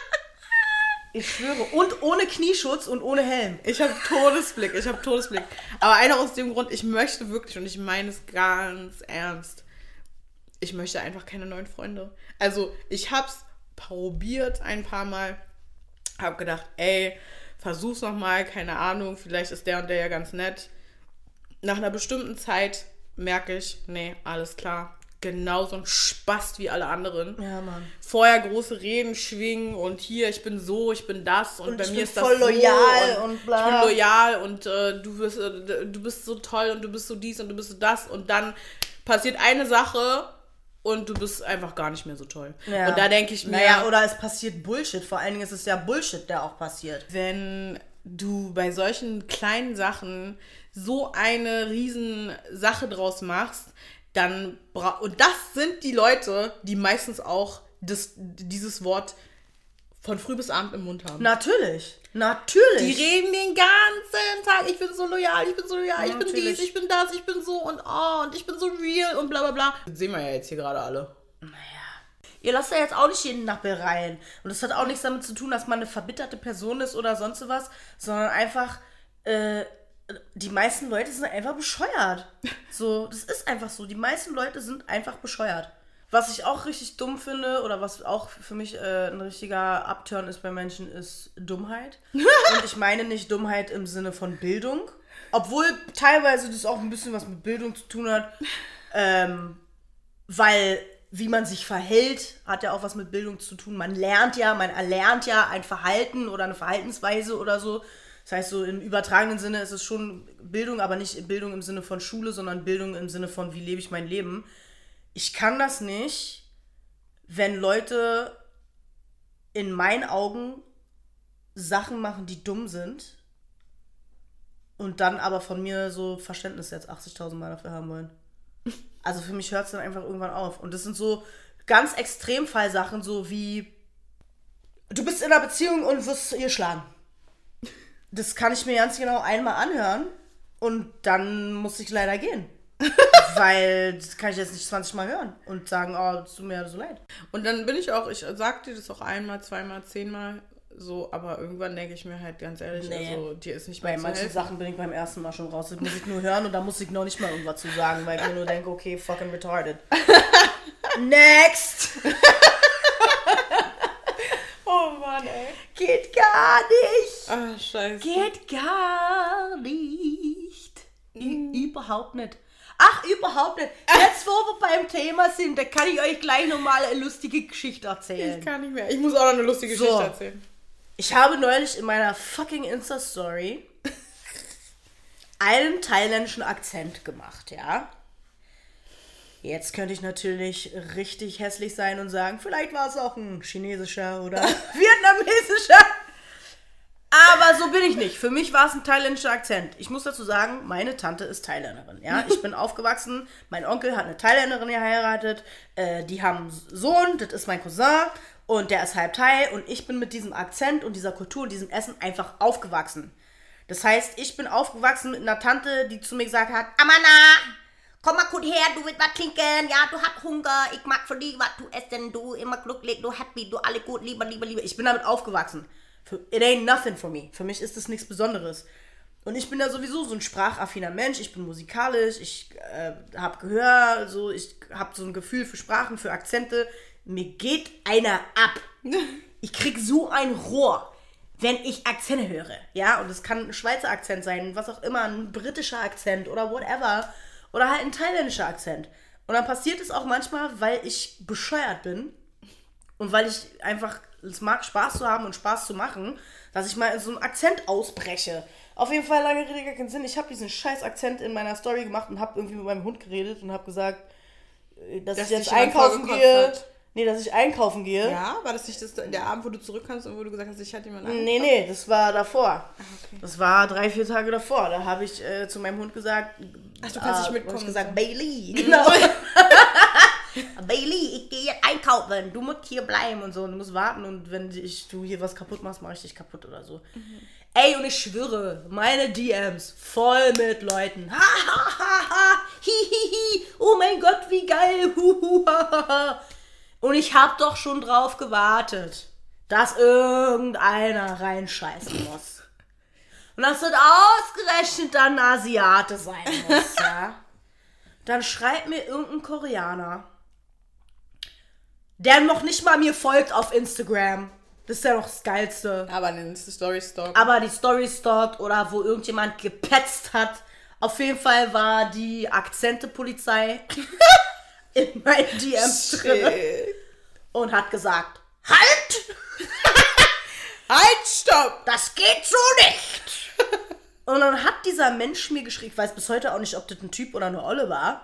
Ich schwöre. Und ohne Knieschutz und ohne Helm. Ich habe Todesblick. Aber einer aus dem Grund, ich möchte wirklich, und ich meine es ganz ernst, ich möchte einfach keine neuen Freunde. Also ich hab's probiert ein paar Mal, hab gedacht, ey, versuch's nochmal, keine Ahnung, vielleicht ist der und der ja ganz nett. Nach einer bestimmten Zeit merke ich, nee, alles klar, genau so ein Spast wie alle anderen. Ja, Mann. Vorher große Reden schwingen und hier, ich bin so, ich bin das und bei mir ist das voll loyal und bla. Ich bin loyal und du bist so toll und du bist so dies und du bist so das und dann passiert eine Sache und du bist einfach gar nicht mehr so toll. Ja. Und da denke ich mir... Naja, oder es passiert Bullshit. Vor allen Dingen ist es ja Bullshit, der auch passiert. Wenn du bei solchen kleinen Sachen so eine riesen Sache draus machst, dann und das sind die Leute, die meistens auch dieses Wort von früh bis abend im Mund haben. Natürlich. Die reden den ganzen Tag, ich bin so loyal, ich bin dies, ich bin das, ich bin so und ich bin so real und bla bla bla. Das sehen wir ja jetzt hier gerade alle. Ihr lasst ja jetzt auch nicht jeden Nappel rein. Und das hat auch nichts damit zu tun, dass man eine verbitterte Person ist oder sonst was, sondern einfach, die meisten Leute sind einfach bescheuert. So, das ist einfach so. Die meisten Leute sind einfach bescheuert. Was ich auch richtig dumm finde, oder was auch für mich ein richtiger Upturn ist bei Menschen, ist Dummheit. Und ich meine nicht Dummheit im Sinne von Bildung. Obwohl teilweise das auch ein bisschen was mit Bildung zu tun hat. Weil wie man sich verhält, hat ja auch was mit Bildung zu tun. Man erlernt ja ein Verhalten oder eine Verhaltensweise oder so. Das heißt, so im übertragenen Sinne ist es schon Bildung, aber nicht Bildung im Sinne von Schule, sondern Bildung im Sinne von, wie lebe ich mein Leben. Ich kann das nicht, wenn Leute in meinen Augen Sachen machen, die dumm sind und dann aber von mir so Verständnis jetzt 80.000 Mal dafür haben wollen. Also für mich hört es dann einfach irgendwann auf. Und das sind so ganz Extremfallsachen, so wie du bist in einer Beziehung und wirst ihr schlagen. Das kann ich mir ganz genau einmal anhören und dann muss ich leider gehen. Weil das kann ich jetzt nicht 20 Mal hören und sagen, oh, es tut mir so leid. Und dann bin ich sag dir das auch einmal, zweimal, 10-mal so, aber irgendwann denke ich mir halt ganz ehrlich, also dir ist nicht mehr zu helfen. Bei manchen Sachen bin ich beim ersten Mal schon raus. Das muss ich nur hören und da muss ich noch nicht mal irgendwas zu sagen, weil ich mir nur denke, okay, fucking retarded. Next! Oh Mann, ey. Geht gar nicht. Ah, scheiße. Geht gar nicht. Überhaupt nicht. Ach, überhaupt nicht. Jetzt, wo wir beim Thema sind, da kann ich euch gleich nochmal eine lustige Geschichte erzählen. Ich kann nicht mehr. Ich muss auch noch eine lustige Geschichte erzählen. Ich habe neulich in meiner fucking Insta-Story einen thailändischen Akzent gemacht, ja? Jetzt könnte ich natürlich richtig hässlich sein und sagen, vielleicht war es auch ein chinesischer oder vietnamesischer. Aber so bin ich nicht. Für mich war es ein thailändischer Akzent. Ich muss dazu sagen, meine Tante ist Thailänderin. Ja? Ich bin aufgewachsen, mein Onkel hat eine Thailänderin geheiratet, die haben einen Sohn, das ist mein Cousin und der ist halb Thai und ich bin mit diesem Akzent und dieser Kultur und diesem Essen einfach aufgewachsen. Das heißt, ich bin aufgewachsen mit einer Tante, die zu mir gesagt hat, Amana, komm mal gut her, du willst was trinken, ja, du hast Hunger, ich mag für dich was du essen, du immer glücklich, du happy, du alle gut, lieber. Ich bin damit aufgewachsen. It ain't nothing for me. Für mich ist das nichts Besonderes. Und ich bin ja sowieso so ein sprachaffiner Mensch, ich bin musikalisch, ich habe Gehör, so, ich habe so ein Gefühl für Sprachen, für Akzente. Mir geht einer ab. Ich krieg so ein Rohr, wenn ich Akzente höre, ja, und es kann ein Schweizer Akzent sein, was auch immer, ein britischer Akzent oder whatever. Oder halt ein thailändischer Akzent. Und dann passiert es auch manchmal, weil ich bescheuert bin und weil ich einfach es mag, Spaß zu haben und Spaß zu machen, dass ich mal in so einen Akzent ausbreche. Auf jeden Fall, lange Rede, gar keinen Sinn. Ich habe diesen scheiß Akzent in meiner Story gemacht und habe irgendwie mit meinem Hund geredet und habe gesagt, dass ich jetzt einkaufen gehe. Nee, dass ich einkaufen gehe. Ja, war das nicht der Abend, wo du zurückkamst und wo du gesagt hast, ich hatte jemanden einkaufen? Nee, das war davor. Ah, okay. Das war 3-4 Tage davor. Da habe ich zu meinem Hund gesagt, ach, du kannst nicht mitkommen. Ich gesagt, Bailey, genau. Bailey, ich gehe jetzt einkaufen, du musst hier bleiben und so, und du musst warten und wenn du hier was kaputt machst, mache ich dich kaputt oder so. Mhm. Ey, und ich schwöre, meine DMs voll mit Leuten. Ha, ha, ha, ha, hi, hi, hi, oh mein Gott, wie geil, hu, hu, ha, ha, ha. Und ich hab doch schon drauf gewartet, dass irgendeiner reinscheißen muss. Und dass das ausgerechnet dann ein Asiate sein muss, ja. Dann schreibt mir irgendein Koreaner, der noch nicht mal mir folgt auf Instagram. Das ist ja noch das Geilste. Aber die Story stalkt. Aber die Story stalkt oder wo irgendjemand gepetzt hat. Auf jeden Fall war die Akzente-Polizei in meinen DMs drin und hat gesagt, halt! Halt, stopp! Das geht so nicht! Und dann hat dieser Mensch mir geschrieben, ich weiß bis heute auch nicht, ob das ein Typ oder eine Olle war,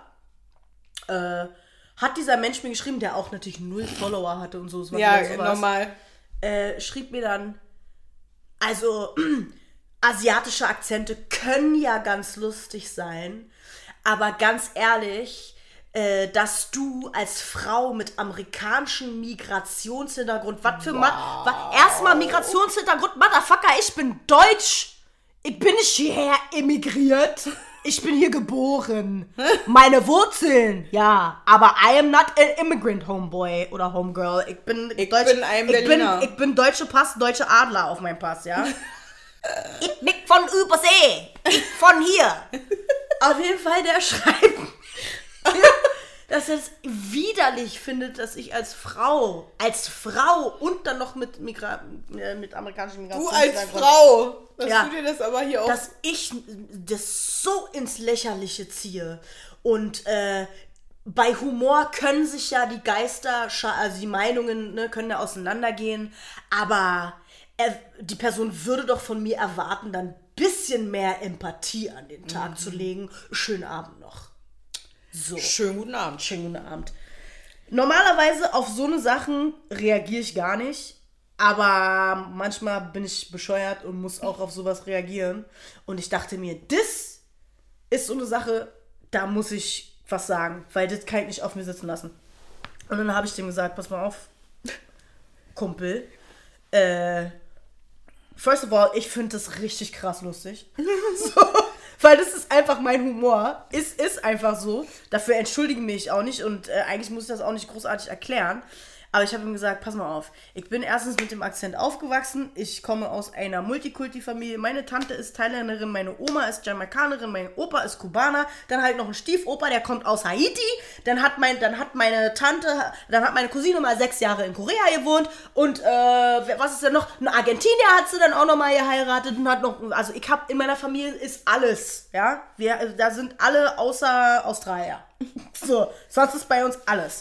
hat dieser Mensch mir geschrieben, der auch natürlich 0 Follower hatte und so. Ja, normal. Schrieb mir dann, also asiatische Akzente können ja ganz lustig sein, aber ganz ehrlich, dass du als Frau mit amerikanischem Migrationshintergrund, was für erstmal Migrationshintergrund, Motherfucker, ich bin deutsch. Ich bin nicht hierher emigriert. Ich bin hier geboren. Meine Wurzeln, ja. Aber I am not an immigrant homeboy oder homegirl. Ich bin ein Berliner. Ich bin deutsche Pass, deutsche Adler auf meinem Pass, ja. Ich bin von Übersee. Ich von hier. Auf jeden Fall, der schreibt, dass er es widerlich findet, dass ich als Frau und dann noch mit amerikanischen Migrationshintergrund. Du als Frau, dass du dir das aber hier auch... Dass ich das so ins Lächerliche ziehe. Und bei Humor können sich ja die Geister, also die Meinungen, ne, können ja auseinandergehen. Aber die Person würde doch von mir erwarten, dann ein bisschen mehr Empathie an den Tag zu legen. Schönen Abend noch. So. Schönen guten Abend. Schönen guten Abend. Normalerweise auf so eine Sachen reagiere ich gar nicht. Aber manchmal bin ich bescheuert und muss auch auf sowas reagieren. Und ich dachte mir, das ist so eine Sache, da muss ich was sagen. Weil das kann ich nicht auf mir sitzen lassen. Und dann habe ich dem gesagt, pass mal auf, Kumpel. First of all, ich finde das richtig krass lustig. So. Weil das ist einfach mein Humor. Ist einfach so. Dafür entschuldige mich auch nicht und eigentlich muss ich das auch nicht großartig erklären. Aber ich habe ihm gesagt, pass mal auf. Ich bin erstens mit dem Akzent aufgewachsen. Ich komme aus einer Multikulti-Familie. Meine Tante ist Thailänderin, meine Oma ist Jamaikanerin, mein Opa ist Kubaner. Dann halt noch ein Stiefopa, der kommt aus Haiti. Dann hat meine Cousine mal 6 Jahre in Korea gewohnt. Und was ist denn noch? Ein Argentinier hat sie dann auch noch mal geheiratet und hat noch, also ich habe in meiner Familie ist alles, ja. Da sind alle außer Australier. So, sonst ist bei uns alles.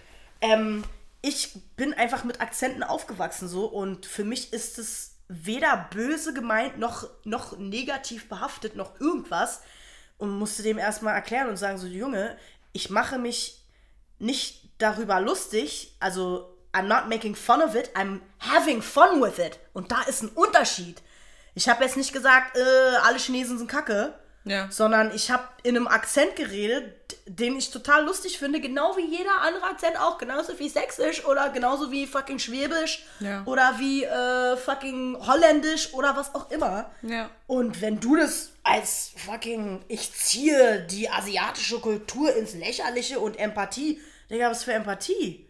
Ich bin einfach mit Akzenten aufgewachsen so und für mich ist es weder böse gemeint noch negativ behaftet noch irgendwas und musste dem erstmal erklären und sagen so, Junge, ich mache mich nicht darüber lustig, also I'm not making fun of it, I'm having fun with it und da ist ein Unterschied. Ich habe jetzt nicht gesagt, alle Chinesen sind Kacke, sondern ich habe in einem Akzent geredet, den ich total lustig finde, genau wie jeder andere Akzent auch, genauso wie Sächsisch oder genauso wie fucking Schwäbisch oder wie fucking Holländisch oder was auch immer. Ja. Und wenn du das als fucking, ich ziehe die asiatische Kultur ins Lächerliche und Empathie, Digga, was für Empathie?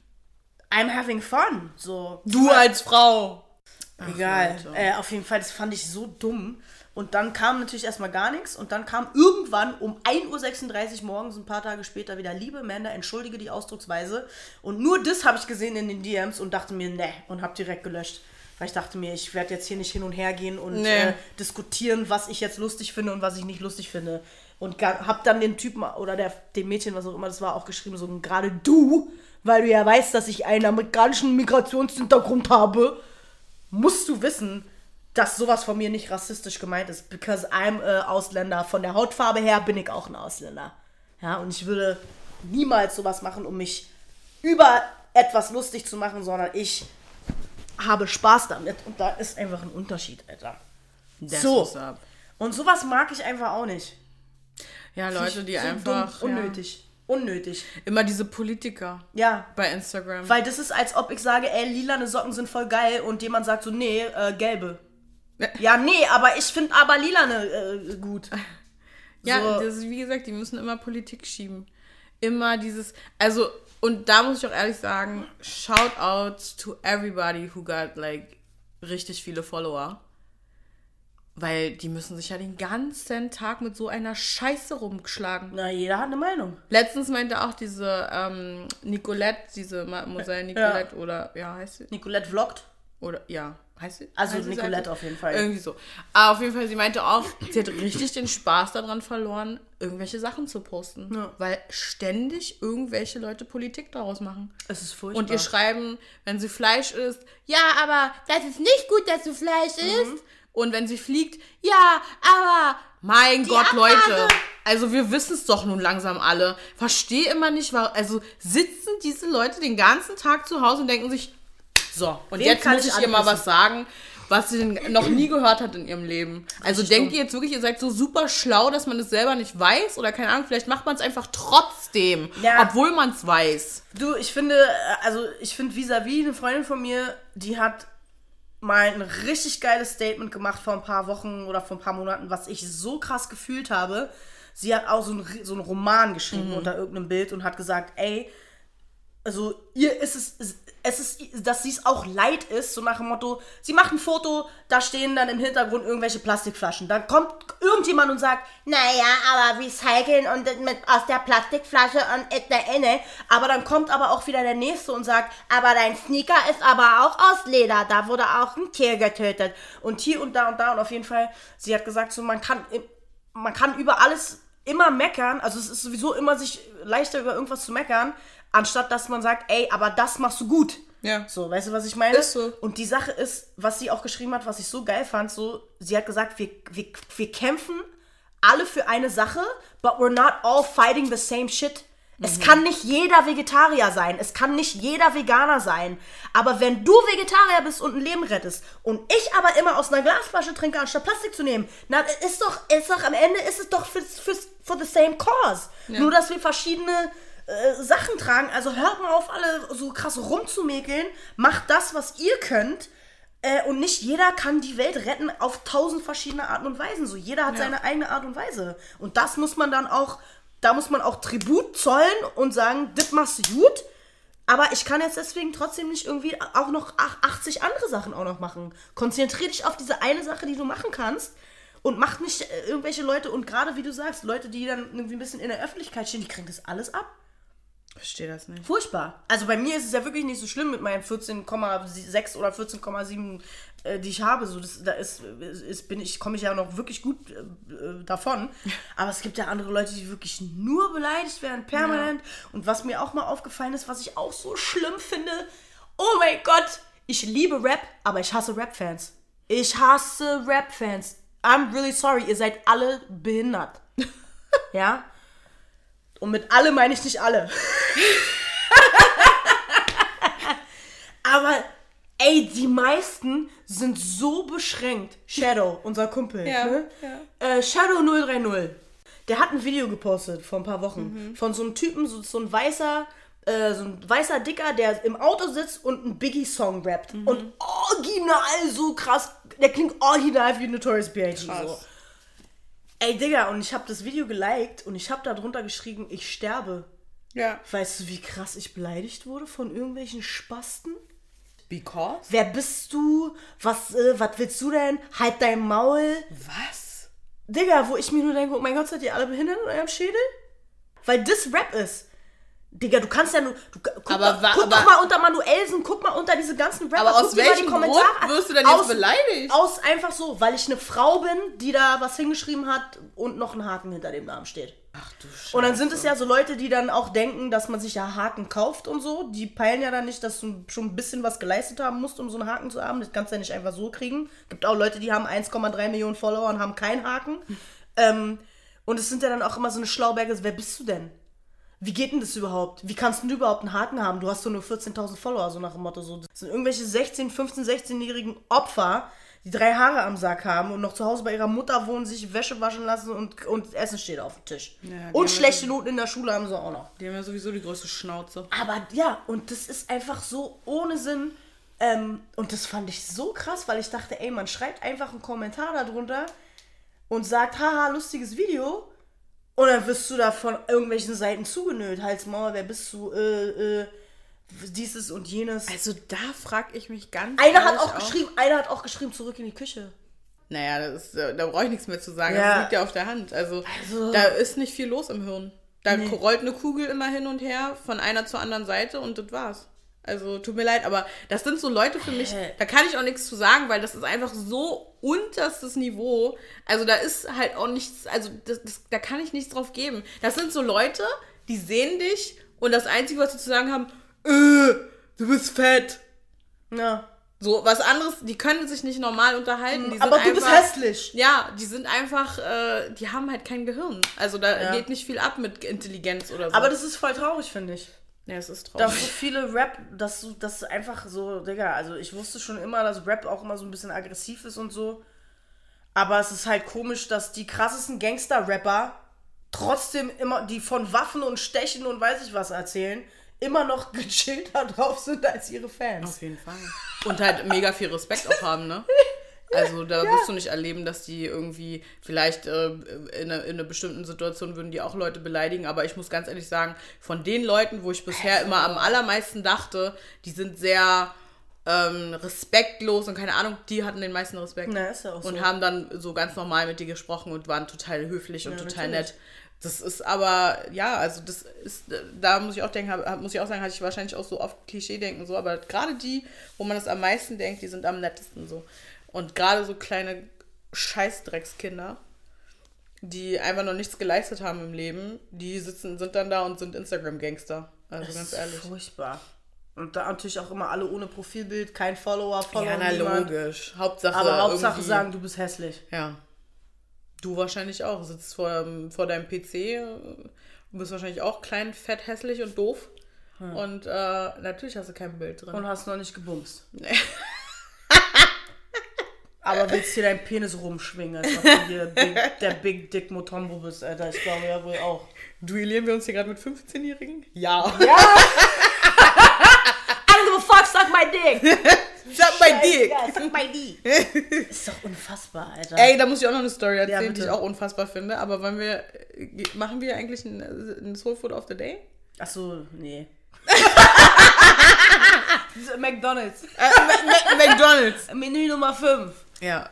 I'm having fun. So. Du als Frau. Egal. Auf jeden Fall, das fand ich so dumm. Und dann kam natürlich erstmal gar nichts. Und dann kam irgendwann um 1:36 Uhr morgens, ein paar Tage später, wieder, liebe Amanda, entschuldige die Ausdrucksweise. Und nur das habe ich gesehen in den DMs und dachte mir, ne, und habe direkt gelöscht. Weil ich dachte mir, ich werde jetzt hier nicht hin und her gehen und diskutieren, was ich jetzt lustig finde und was ich nicht lustig finde. Und habe dann den Typen oder dem Mädchen, was auch immer das war, auch geschrieben, so, gerade du, weil du ja weißt, dass ich einen amerikanischen Migrationshintergrund habe, musst du wissen, dass sowas von mir nicht rassistisch gemeint ist. Because I'm Ausländer. Von der Hautfarbe her bin ich auch ein Ausländer. Ja, und ich würde niemals sowas machen, um mich über etwas lustig zu machen, sondern ich habe Spaß damit. Und da ist einfach ein Unterschied, Alter. So. Und sowas mag ich einfach auch nicht. Ja, Leute, die so einfach... Dumm, unnötig. Immer diese Politiker. Ja. Bei Instagram. Weil das ist, als ob ich sage, lilane Socken sind voll geil und jemand sagt so, nee, gelbe. Ja, nee, aber ich finde aber lilane gut. Ja, so. das ist, wie gesagt, die müssen immer Politik schieben. Immer dieses, also, und da muss ich auch ehrlich sagen, Shoutouts to everybody who got, like, richtig viele Follower. Weil die müssen sich ja den ganzen Tag mit so einer Scheiße rumschlagen. Na, jeder hat eine Meinung. Letztens meinte auch diese Nicolette, diese Mademoiselle Nicolette, oder, heißt sie? Nicolette vloggt. Oder, ja. Heißt sie? Also heißt sie Nicolette Seite? auf jeden Fall. Irgendwie so. Aber auf jeden Fall, sie meinte auch, sie hat richtig den Spaß daran verloren, irgendwelche Sachen zu posten. Ja. Weil ständig irgendwelche Leute Politik daraus machen. Es ist furchtbar. Und ihr schreiben, wenn sie Fleisch isst, ja, aber das ist nicht gut, dass du Fleisch isst. Und wenn sie fliegt, ja, aber mein Gott, Leute. Also wir wissen es doch nun langsam alle. Verstehe immer nicht, also sitzen diese Leute den ganzen Tag zu Hause und denken sich, so, und Wen jetzt kann muss ich ich ihr mal anpissen? was sagen, was sie noch nie gehört hat in ihrem Leben. Also denkt ihr jetzt wirklich, ihr seid so super schlau, dass man es selber nicht weiß? Oder keine Ahnung, vielleicht macht man es einfach trotzdem, obwohl man es weiß. Du, ich finde vis-à-vis eine Freundin von mir, die hat mal ein richtig geiles Statement gemacht vor ein paar Wochen oder vor ein paar Monaten, was ich so krass gefühlt habe. Sie hat auch so einen Roman geschrieben unter irgendeinem Bild und hat gesagt, ey, also ihr ist es, dass sie es auch leid ist, so nach dem Motto, sie macht ein Foto, da stehen dann im Hintergrund irgendwelche Plastikflaschen. Dann kommt irgendjemand und sagt, naja, aber recyceln und aus der Plastikflasche und aber dann kommt aber auch wieder der Nächste und sagt, aber dein Sneaker ist aber auch aus Leder, da wurde auch ein Tier getötet. Und hier und da und auf jeden Fall, sie hat gesagt, so man kann über alles immer meckern, also es ist sowieso immer sich leichter über irgendwas zu meckern, anstatt dass man sagt, ey, aber das machst du gut. Ja. So, weißt du, was ich meine? Ist so. Und die Sache ist, was sie auch geschrieben hat, was ich so geil fand, so, sie hat gesagt, wir kämpfen alle für eine Sache, but we're not all fighting the same shit. Es kann nicht jeder Vegetarier sein, es kann nicht jeder Veganer sein, aber wenn du Vegetarier bist und ein Leben rettest und ich aber immer aus einer Glasflasche trinke, anstatt Plastik zu nehmen, na, ist doch am Ende ist es doch for the same cause. Ja. Nur, dass wir verschiedene Sachen tragen, also hört mal auf, alle so krass rumzumäkeln, macht das, was ihr könnt, und nicht jeder kann die Welt retten auf 1000 verschiedene Arten und Weisen. So, jeder hat seine eigene Art und Weise. Und das muss man dann auch, da muss man auch Tribut zollen und sagen, das machst du gut, aber ich kann jetzt deswegen trotzdem nicht irgendwie auch noch 80 andere Sachen auch noch machen. Konzentrier dich auf diese eine Sache, die du machen kannst und mach nicht irgendwelche Leute, und gerade wie du sagst, Leute, die dann irgendwie ein bisschen in der Öffentlichkeit stehen, die kriegen das alles ab. Verstehe das nicht. Furchtbar. Also bei mir ist es ja wirklich nicht so schlimm mit meinen 14,6 oder 14,7, die ich habe. So, komme ich ja noch wirklich gut davon. Aber es gibt ja andere Leute, die wirklich nur beleidigt werden, permanent. Ja. Und was mir auch mal aufgefallen ist, was ich auch so schlimm finde, oh mein Gott, ich liebe Rap, aber ich hasse Rap-Fans. Ich hasse Rap-Fans. I'm really sorry, ihr seid alle behindert. Ja? Und mit alle meine ich nicht alle. Aber, ey, die meisten sind so beschränkt. Shadow, unser Kumpel. Ne? Ja. Shadow 030. Der hat ein Video gepostet vor ein paar Wochen. Von so einem Typen, so ein weißer Dicker, der im Auto sitzt und einen Biggie-Song rappt. Und original so krass. Der klingt original wie Notorious B.I.G. So. Ey, Digga, und ich habe das Video geliked und ich habe da drunter geschrieben, ich sterbe. Ja. Weißt du, wie krass ich beleidigt wurde von irgendwelchen Spasten? Because? Wer bist du? Was willst du denn? Halt dein Maul. Was? Digga, wo ich mir nur denke, oh mein Gott, seid ihr alle behindert in eurem Schädel? Weil das Rap ist. Digga, du kannst ja nur... Guck doch mal unter Manuelsen, guck mal unter diese ganzen Rapper. Aber aus welchem Grund wirst du denn jetzt beleidigt? Aus einfach so, weil ich eine Frau bin, die da was hingeschrieben hat und noch ein Haken hinter dem Namen steht. Ach du Scheiße. Und dann sind es ja so Leute, die dann auch denken, dass man sich ja Haken kauft und so. Die peilen ja dann nicht, dass du schon ein bisschen was geleistet haben musst, um so einen Haken zu haben. Das kannst du ja nicht einfach so kriegen. Gibt auch Leute, die haben 1,3 Millionen Follower und haben keinen Haken. Und es sind ja dann auch immer so eine Schlauberge. Wer bist du denn? Wie geht denn das überhaupt? Wie kannst du überhaupt einen Haken haben? Du hast so nur 14.000 Follower, so nach dem Motto. So. Das sind irgendwelche 16-jährigen Opfer, die 3 Haare am Sack haben und noch zu Hause bei ihrer Mutter wohnen, sich Wäsche waschen lassen und Essen steht auf dem Tisch. Ja, und schlechte Noten in der Schule haben sie auch noch. Die haben ja sowieso die größte Schnauze. Aber ja, und das ist einfach so ohne Sinn. Und das fand ich so krass, weil ich dachte, ey, man schreibt einfach einen Kommentar darunter und sagt, haha, lustiges Video. Und dann wirst du da von irgendwelchen Seiten zugenölt. Hals, Maul, wer bist du? Dieses und jenes. Also da frage ich mich ganz Einer hat auch geschrieben, zurück in die Küche. Naja, da brauche ich nichts mehr zu sagen. Ja. Das liegt ja auf der Hand. Also da ist nicht viel los im Hirn. Da rollt eine Kugel immer hin und her von einer zur anderen Seite und das war's. Also tut mir leid, aber das sind so Leute für mich, da kann ich auch nichts zu sagen, weil das ist einfach so unterstes Niveau. Also da ist halt auch nichts, also da kann ich nichts drauf geben. Das sind so Leute, die sehen dich und das Einzige, was sie zu sagen haben, du bist fett. Ja. So, was anderes, die können sich nicht normal unterhalten. Die Aber sind du bist hässlich. Ja, die sind einfach, die haben halt kein Gehirn. Also da geht nicht viel ab mit Intelligenz oder so. Aber das ist voll traurig, finde ich. Ja, es ist traurig. Dass so viele Rap, das einfach so, Digga, also ich wusste schon immer, dass Rap auch immer so ein bisschen aggressiv ist und so. Aber es ist halt komisch, dass die krassesten Gangster-Rapper trotzdem immer, die von Waffen und Stechen und weiß ich was erzählen, immer noch gechillter drauf sind als ihre Fans. Auf jeden Fall. Und halt mega viel Respekt auch haben, ne? Also da wirst du nicht erleben, dass die irgendwie vielleicht in einer bestimmten Situation würden die auch Leute beleidigen, aber ich muss ganz ehrlich sagen, von den Leuten, wo ich bisher immer am allermeisten dachte, die sind sehr respektlos und keine Ahnung, die hatten den meisten Respekt. Na, ist ja auch so. Und haben dann so ganz normal mit dir gesprochen und waren total höflich und total natürlich. nett. Das ist aber, ja, also das ist, da muss ich auch sagen, hatte ich wahrscheinlich auch so oft Klischee-Denken so, aber gerade die, wo man das am meisten denkt, die sind am nettesten so. Und gerade so kleine Scheißdreckskinder, die einfach noch nichts geleistet haben im Leben, die sind dann da und sind Instagram-Gangster. Also ganz ehrlich. Furchtbar. Und da natürlich auch immer alle ohne Profilbild, kein Follower, Ja, na niemand. logisch. Hauptsache Hauptsache irgendwie, sagen, du bist hässlich. Ja. Du wahrscheinlich auch. Sitzt vor deinem PC und bist wahrscheinlich auch klein, fett, hässlich und doof. Und natürlich hast du kein Bild drin. Und hast noch nicht gebumst. Aber willst hier deinen Penis rumschwingen, als ob du hier der Big Dick Motombo bist, Alter. Ich glaube ja wohl auch. Duellieren wir uns hier gerade mit 15-Jährigen? Ja. Ja! I don't give a fuck, suck my dick! Suck my dick! Ja, suck my dick! Ist doch unfassbar, Alter. Ey, da muss ich auch noch eine Story erzählen, Ja, die ich auch unfassbar finde. Aber machen wir eigentlich ein Soul Food of the Day? Achso, nee. McDonald's. McDonald's. Menü Nummer 5. Ja.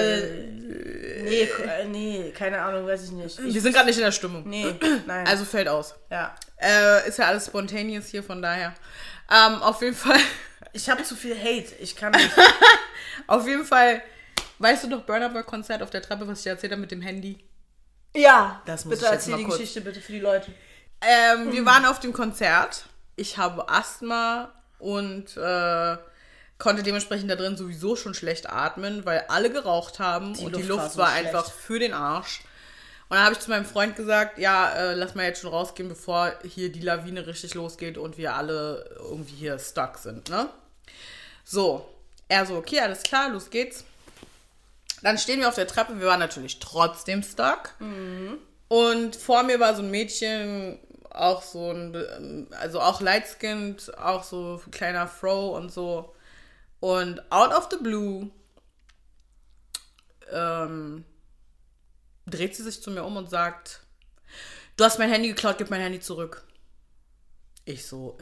Nee, keine Ahnung, weiß ich nicht. Wir sind gerade nicht in der Stimmung. Nee, nein. Also fällt aus. ja. Ist ja alles spontaneous hier, von daher. Auf jeden Fall. Ich habe zu viel Hate. Ich kann nicht. Auf jeden Fall. Weißt du noch Burna Boy Konzert auf der Treppe, was ich dir erzählt habe mit dem Handy? Ja. Das muss bitte ich jetzt erzähl mal die kurz. Geschichte bitte für die Leute. Wir waren auf dem Konzert. Ich habe Asthma und konnte dementsprechend da drin sowieso schon schlecht atmen, weil alle geraucht haben und die Luft war schlecht. einfach für den Arsch. Und dann habe ich zu meinem Freund gesagt, ja, lass mal jetzt schon rausgehen, bevor hier die Lawine richtig losgeht und wir alle irgendwie hier stuck sind, ne? So, er so, okay, alles klar, los geht's. Dann stehen wir auf der Treppe, wir waren natürlich trotzdem stuck. Und vor mir war so ein Mädchen, auch so ein, also auch light-skinned, auch so ein kleiner Fro und so. Und out of the blue dreht sie sich zu mir um und sagt, du hast mein Handy geklaut, gib mein Handy zurück. Ich so,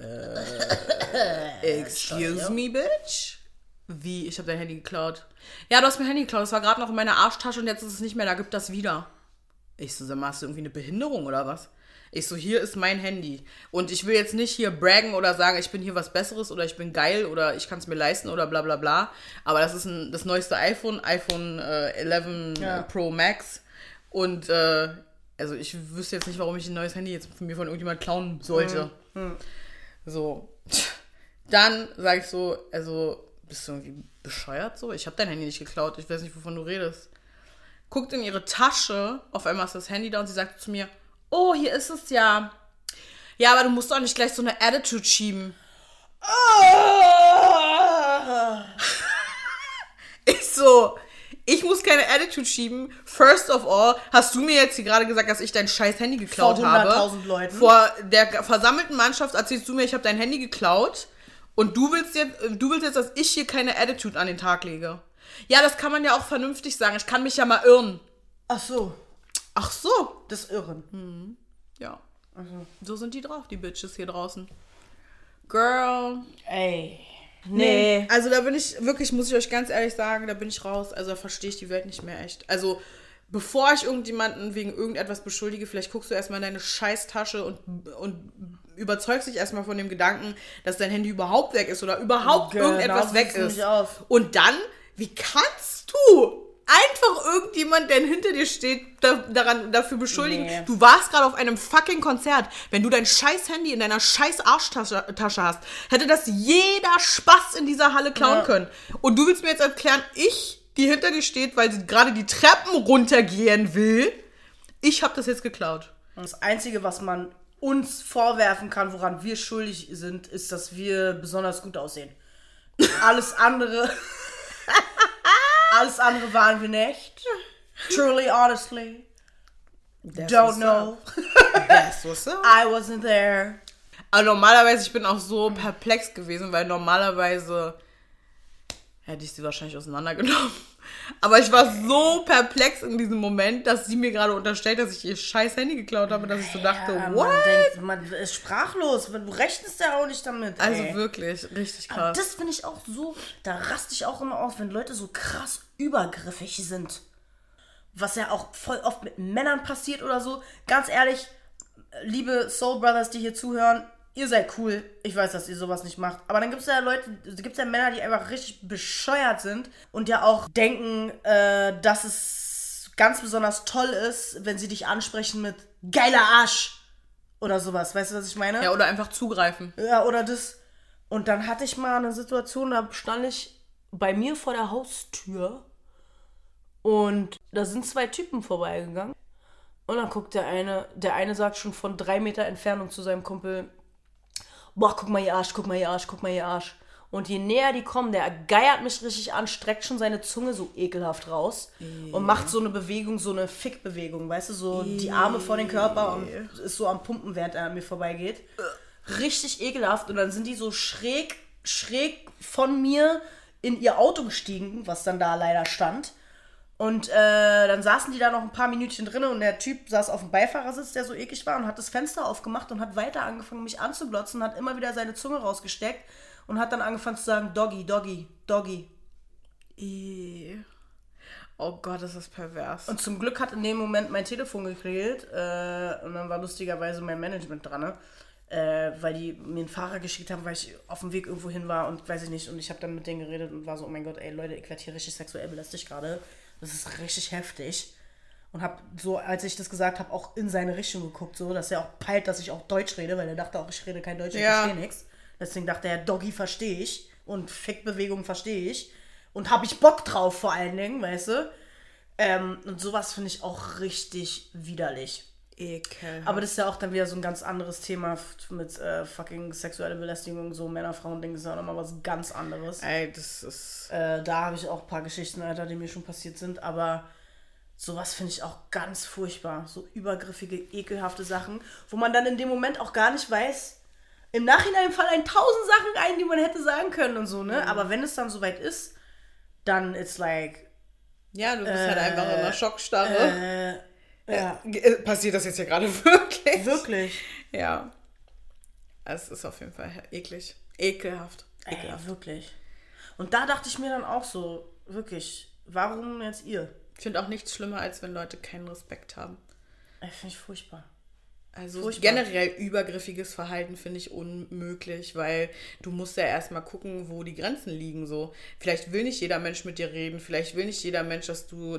excuse me, bitch? Wie, ich habe dein Handy geklaut? Ja, du hast mein Handy geklaut, das war gerade noch in meiner Arschtasche und jetzt ist es nicht mehr, da gib das wieder. Ich so, sag mal, hast du irgendwie eine Behinderung oder was? Ich so, hier ist mein Handy. Und ich will jetzt nicht hier braggen oder sagen, ich bin hier was Besseres oder ich bin geil oder ich kann es mir leisten oder bla bla bla. Aber das ist das neueste iPhone 11 Pro Max. Und also ich wüsste jetzt nicht, warum ich ein neues Handy jetzt von irgendjemand klauen sollte. So. Dann sage ich so, also bist du irgendwie bescheuert so? Ich habe dein Handy nicht geklaut, ich weiß nicht, wovon du redest. Guckt in ihre Tasche, auf einmal ist das Handy da und sie sagt zu mir, oh, hier ist es ja. Ja, aber du musst doch nicht gleich so eine Attitude schieben. Ich so, ich muss keine Attitude schieben. First of all, hast du mir jetzt hier gerade gesagt, dass ich dein scheiß Handy geklaut Vor habe? 100.000 Leuten. Vor der versammelten Mannschaft erzählst du mir, ich habe dein Handy geklaut und du willst jetzt, dass ich hier keine Attitude an den Tag lege. Ja, das kann man ja auch vernünftig sagen. Ich kann mich ja mal irren. Ach so, Ach so. das Irren. Ja. So sind die drauf, die Bitches hier draußen. Girl. Ey. Nee. Also da bin ich, wirklich, muss ich euch ganz ehrlich sagen, da bin ich raus. Also da verstehe ich die Welt nicht mehr echt. Also bevor ich irgendjemanden wegen irgendetwas beschuldige, vielleicht guckst du erstmal in deine Scheißtasche und überzeugst dich erstmal von dem Gedanken, dass dein Handy überhaupt weg ist oder überhaupt irgendetwas so weg sieht's ist. nämlich aus. Und dann, wie kannst du einfach irgendjemand, der hinter dir steht, dafür beschuldigen? Nee. Du warst gerade auf einem fucking Konzert. Wenn du dein scheiß Handy in deiner scheiß Arschtasche hast, hätte das jeder Spaß in dieser Halle klauen können. Und du willst mir jetzt erklären, die hinter dir steht, weil sie gerade die Treppen runtergehen will, ich habe das jetzt geklaut. Und das Einzige, was man uns vorwerfen kann, woran wir schuldig sind, ist, dass wir besonders gut aussehen. Alles andere waren wir nicht. Truly, honestly. Don't know. That's what's up. I wasn't there. Aber normalerweise, ich bin auch so perplex gewesen, weil normalerweise hätte ich sie wahrscheinlich auseinandergenommen. Aber ich war so perplex in diesem Moment, dass sie mir gerade unterstellt, dass ich ihr scheiß Handy geklaut habe, dass ich so dachte, what? Man ist sprachlos. Du rechnest ja auch nicht damit. Also ey. wirklich, richtig Aber krass. das finde ich auch so, da raste ich auch immer auf, wenn Leute so krass übergriffig sind. Was ja auch voll oft mit Männern passiert oder so. Ganz ehrlich, liebe Soul Brothers, die hier zuhören, ihr seid cool. Ich weiß, dass ihr sowas nicht macht. Aber dann gibt es ja Männer, die einfach richtig bescheuert sind und ja auch denken, dass es ganz besonders toll ist, wenn sie dich ansprechen mit geiler Arsch oder sowas. Weißt du, was ich meine? Ja, oder einfach zugreifen. Ja, oder das. Und dann hatte ich mal eine Situation, da stand ich bei mir vor der Haustür und da sind 2 Typen vorbeigegangen. Und dann guckt der eine sagt schon von 3 Meter Entfernung zu seinem Kumpel, boah, guck mal ihr Arsch, guck mal ihr Arsch, guck mal ihr Arsch. Und je näher die kommen, der geiert mich richtig an, streckt schon seine Zunge so ekelhaft raus und macht so eine Bewegung, so eine Fickbewegung, weißt du, so die Arme vor den Körper und ist so am Pumpen, während er an mir vorbeigeht. Richtig ekelhaft. Und dann sind die so schräg von mir in ihr Auto gestiegen, was dann da leider stand. Und dann saßen die da noch ein paar Minütchen drin und der Typ saß auf dem Beifahrersitz, der so eklig war und hat das Fenster aufgemacht und hat weiter angefangen, mich anzuglotzen, hat immer wieder seine Zunge rausgesteckt und hat dann angefangen zu sagen, Doggy, Doggy, Doggy. Oh Gott, das ist pervers. Und zum Glück hat in dem Moment mein Telefon geklingelt und dann war lustigerweise mein Management dran, ne? Weil die mir einen Fahrer geschickt haben, weil ich auf dem Weg irgendwo hin war und weiß ich nicht. Und ich habe dann mit denen geredet und war so, oh mein Gott, ey Leute, ich werde hier richtig sexuell belästigt gerade. Das ist richtig heftig. Und habe so, als ich das gesagt habe, auch in seine Richtung geguckt, so, dass er auch peilt, dass ich auch Deutsch rede, weil er dachte auch, ich rede kein Deutsch, ich verstehe nichts. Deswegen dachte er, Doggy verstehe ich und Fickbewegung verstehe ich. Und habe ich Bock drauf vor allen Dingen, weißt du. Und sowas finde ich auch richtig widerlich. Ekel. Aber das ist ja auch dann wieder so ein ganz anderes Thema mit fucking sexuelle Belästigung, so Männer-Frauen-Ding ist ja auch nochmal was ganz anderes. Ey, das ist... Da habe ich auch ein paar Geschichten, Alter, die mir schon passiert sind, aber sowas finde ich auch ganz furchtbar. So übergriffige, ekelhafte Sachen, wo man dann in dem Moment auch gar nicht weiß, im Nachhinein fallen 1000 Sachen ein, die man hätte sagen können und so, ne? Aber wenn es dann soweit ist, dann it's like... Ja, du bist halt einfach in einer Schockstarre. Ja. Passiert das jetzt ja gerade wirklich? Wirklich? Ja. Es ist auf jeden Fall eklig. Ekelhaft. Ey, wirklich. Und da dachte ich mir dann auch so, wirklich, warum jetzt ihr? Ich finde auch nichts schlimmer, als wenn Leute keinen Respekt haben. Finde ich furchtbar. Also furchtbar. generell übergriffiges Verhalten finde ich unmöglich, weil du musst ja erstmal gucken, wo die Grenzen liegen. So. Vielleicht will nicht jeder Mensch mit dir reden, vielleicht will nicht jeder Mensch, dass du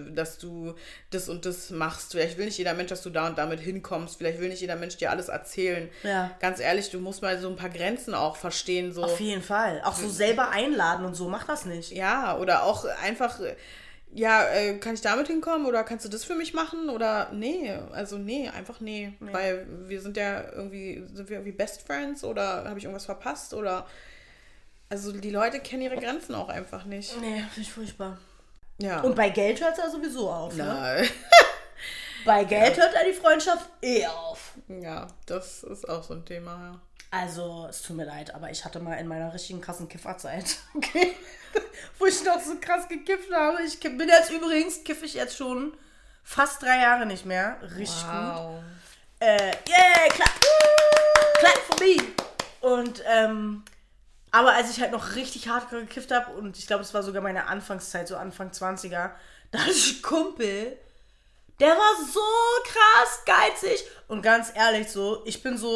das und das machst, vielleicht will nicht jeder Mensch, dass du da und damit hinkommst, vielleicht will nicht jeder Mensch dir alles erzählen. Ja. Ganz ehrlich, du musst mal so ein paar Grenzen auch verstehen. So. Auf jeden Fall. Auch so selber einladen und so, mach das nicht. Ja, oder auch einfach... Ja, kann ich damit hinkommen oder kannst du das für mich machen oder nee, einfach nee. Weil sind wir irgendwie Best Friends oder habe ich irgendwas verpasst oder also die Leute kennen ihre Grenzen auch einfach nicht. Nee, finde ich furchtbar. Ja. Und bei Geld hört es ja sowieso auf, ne? Nein. Bei Geld hört ja die Freundschaft auf. Ja, das ist auch so ein Thema, ja. Also, es tut mir leid, aber ich hatte mal in meiner richtigen krassen Kifferzeit, okay, wo ich noch so krass gekifft habe. Kiffe ich jetzt schon fast 3 Jahre nicht mehr. Richtig gut. Yeah, clap for me. Und, aber als ich halt noch richtig hardcore gekifft habe, und ich glaube, es war sogar meine Anfangszeit, so Anfang 20er, da hatte ich einen Kumpel, der war so krass geizig. Und ganz ehrlich so, ich bin so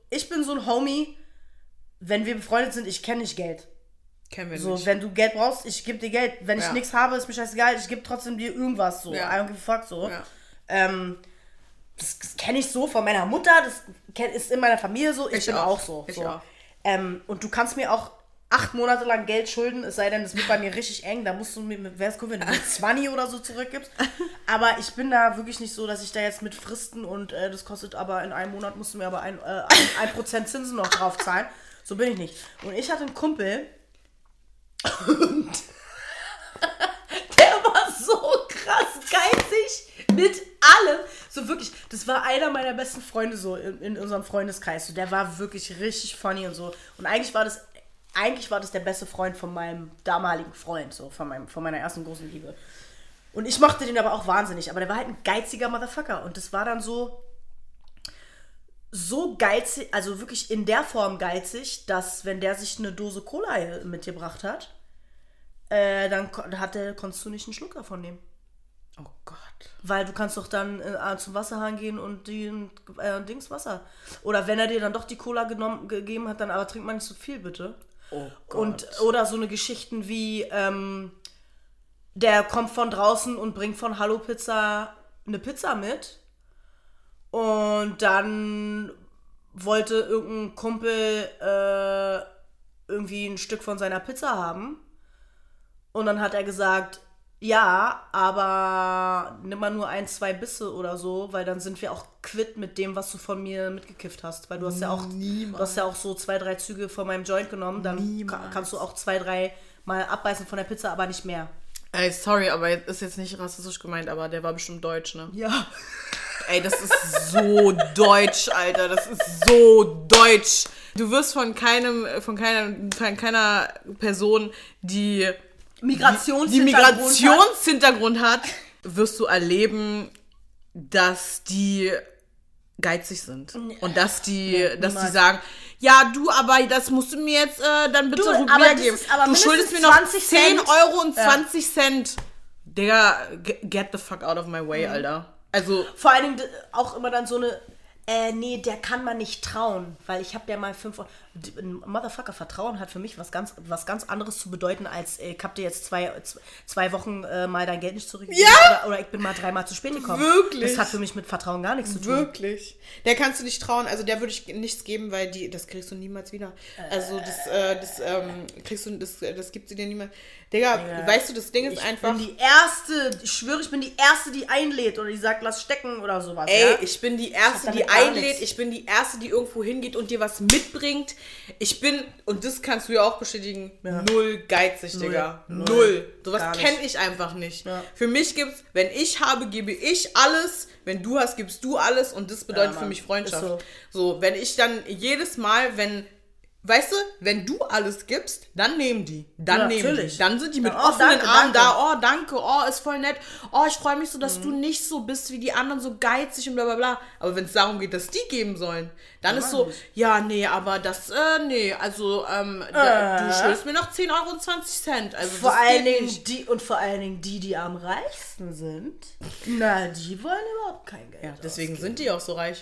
ich bin so ein Homie, wenn wir befreundet sind, ich kenne nicht Geld. Kennen wir so, nicht. wenn du Geld brauchst, ich gebe dir Geld. Wenn ich nichts habe, ist mir scheißegal, ich gebe trotzdem dir irgendwas so. Ja. I don't give a fuck so. Ja. Das kenne ich so von meiner Mutter, das ist in meiner Familie so, ich bin auch so. Ich so. auch. Und du kannst mir auch 8 Monate lang Geld schulden, es sei denn, es wird bei mir richtig eng, da musst du mir, wäre es cool, wenn du mir 20 oder so zurückgibst. Aber ich bin da wirklich nicht so, dass ich da jetzt mit Fristen und das kostet aber in einem Monat, musst du mir aber 1% Zinsen noch drauf zahlen. So bin ich nicht. Und ich hatte einen Kumpel und der war so krass geizig mit allem. So wirklich, das war einer meiner besten Freunde so in unserem Freundeskreis. So, der war wirklich richtig funny und so. Und eigentlich war das der beste Freund von meinem damaligen Freund, so von meiner ersten großen Liebe. Und ich mochte den aber auch wahnsinnig. Aber der war halt ein geiziger Motherfucker. Und das war dann so geizig, also wirklich in der Form geizig, dass wenn der sich eine Dose Cola mitgebracht hat, dann konntest du nicht einen Schluck davon nehmen. Oh Gott. Weil du kannst doch dann zum Wasserhahn gehen und Dings Wasser. Oder wenn er dir dann doch die Cola gegeben hat, dann aber trink mal nicht so viel, bitte. Oh Gott. Oder so eine Geschichten wie, der kommt von draußen und bringt von Hallo Pizza eine Pizza mit. Und dann wollte irgendein Kumpel irgendwie ein Stück von seiner Pizza haben. Und dann hat er gesagt, ja, aber nimm mal nur 1, 2 Bisse oder so, weil dann sind wir auch quitt mit dem, was du von mir mitgekifft hast. Weil du hast ja auch so 2, 3 Züge von meinem Joint genommen, dann kannst du auch 2, 3 Mal abbeißen von der Pizza, aber nicht mehr. Ey, sorry, aber ist jetzt nicht rassistisch gemeint, aber der war bestimmt deutsch, ne? Ja. Ey, das ist so deutsch, Alter. Das ist so deutsch. Du wirst von keiner Person, die Migrationshintergrund hat, wirst du erleben, dass die geizig sind. Und dass die sagen, ja, du, aber das musst du mir jetzt dann bitte rübergeben. Du schuldest mir noch 10 Euro und 20 Cent. Digga, get the fuck out of my way, Alter. Also vor allen Dingen auch immer dann so eine, nee, der kann man nicht trauen, weil ich habe ja mal 5 Euro. Motherfucker, Vertrauen hat für mich was ganz anderes zu bedeuten, als ich hab dir jetzt 2 Wochen mal dein Geld nicht zurückgegeben oder ich bin mal 3 Mal zu spät gekommen. Wirklich? Das hat für mich mit Vertrauen gar nichts zu tun. Wirklich? Der kannst du nicht trauen, also der würde ich nichts geben, weil das kriegst du niemals wieder. Also das gibt sie dir niemals. Digga, weißt du, das Ding ist einfach... Ich schwöre, ich bin die Erste, die einlädt oder die sagt, lass stecken oder sowas. Ey, ja? Ich bin die Erste, die einlädt, ich bin die Erste, die irgendwo hingeht und dir was mitbringt. Ich bin, und das kannst du ja auch bestätigen, null geizig, Digga. Null. Sowas kenne ich einfach nicht. Ja. Für mich gibt's, wenn ich habe, gebe ich alles. Wenn du hast, gibst du alles. Und das bedeutet für mich Freundschaft. So, wenn ich dann jedes Mal, weißt du, wenn du alles gibst, dann nehmen die. Dann sind die mit offenen Armen da. Oh, danke. Oh, ist voll nett. Oh, ich freue mich so, dass du nicht so bist wie die anderen, so geizig und bla bla bla. Aber wenn es darum geht, dass die geben sollen, dann ist so, ja, nee, aber das, nee, also, du schuldest mir noch 10 Euro und 20 Cent. Also vor allen Dingen die am reichsten sind, na, die wollen überhaupt kein Geld. Ja, deswegen sind die auch so reich.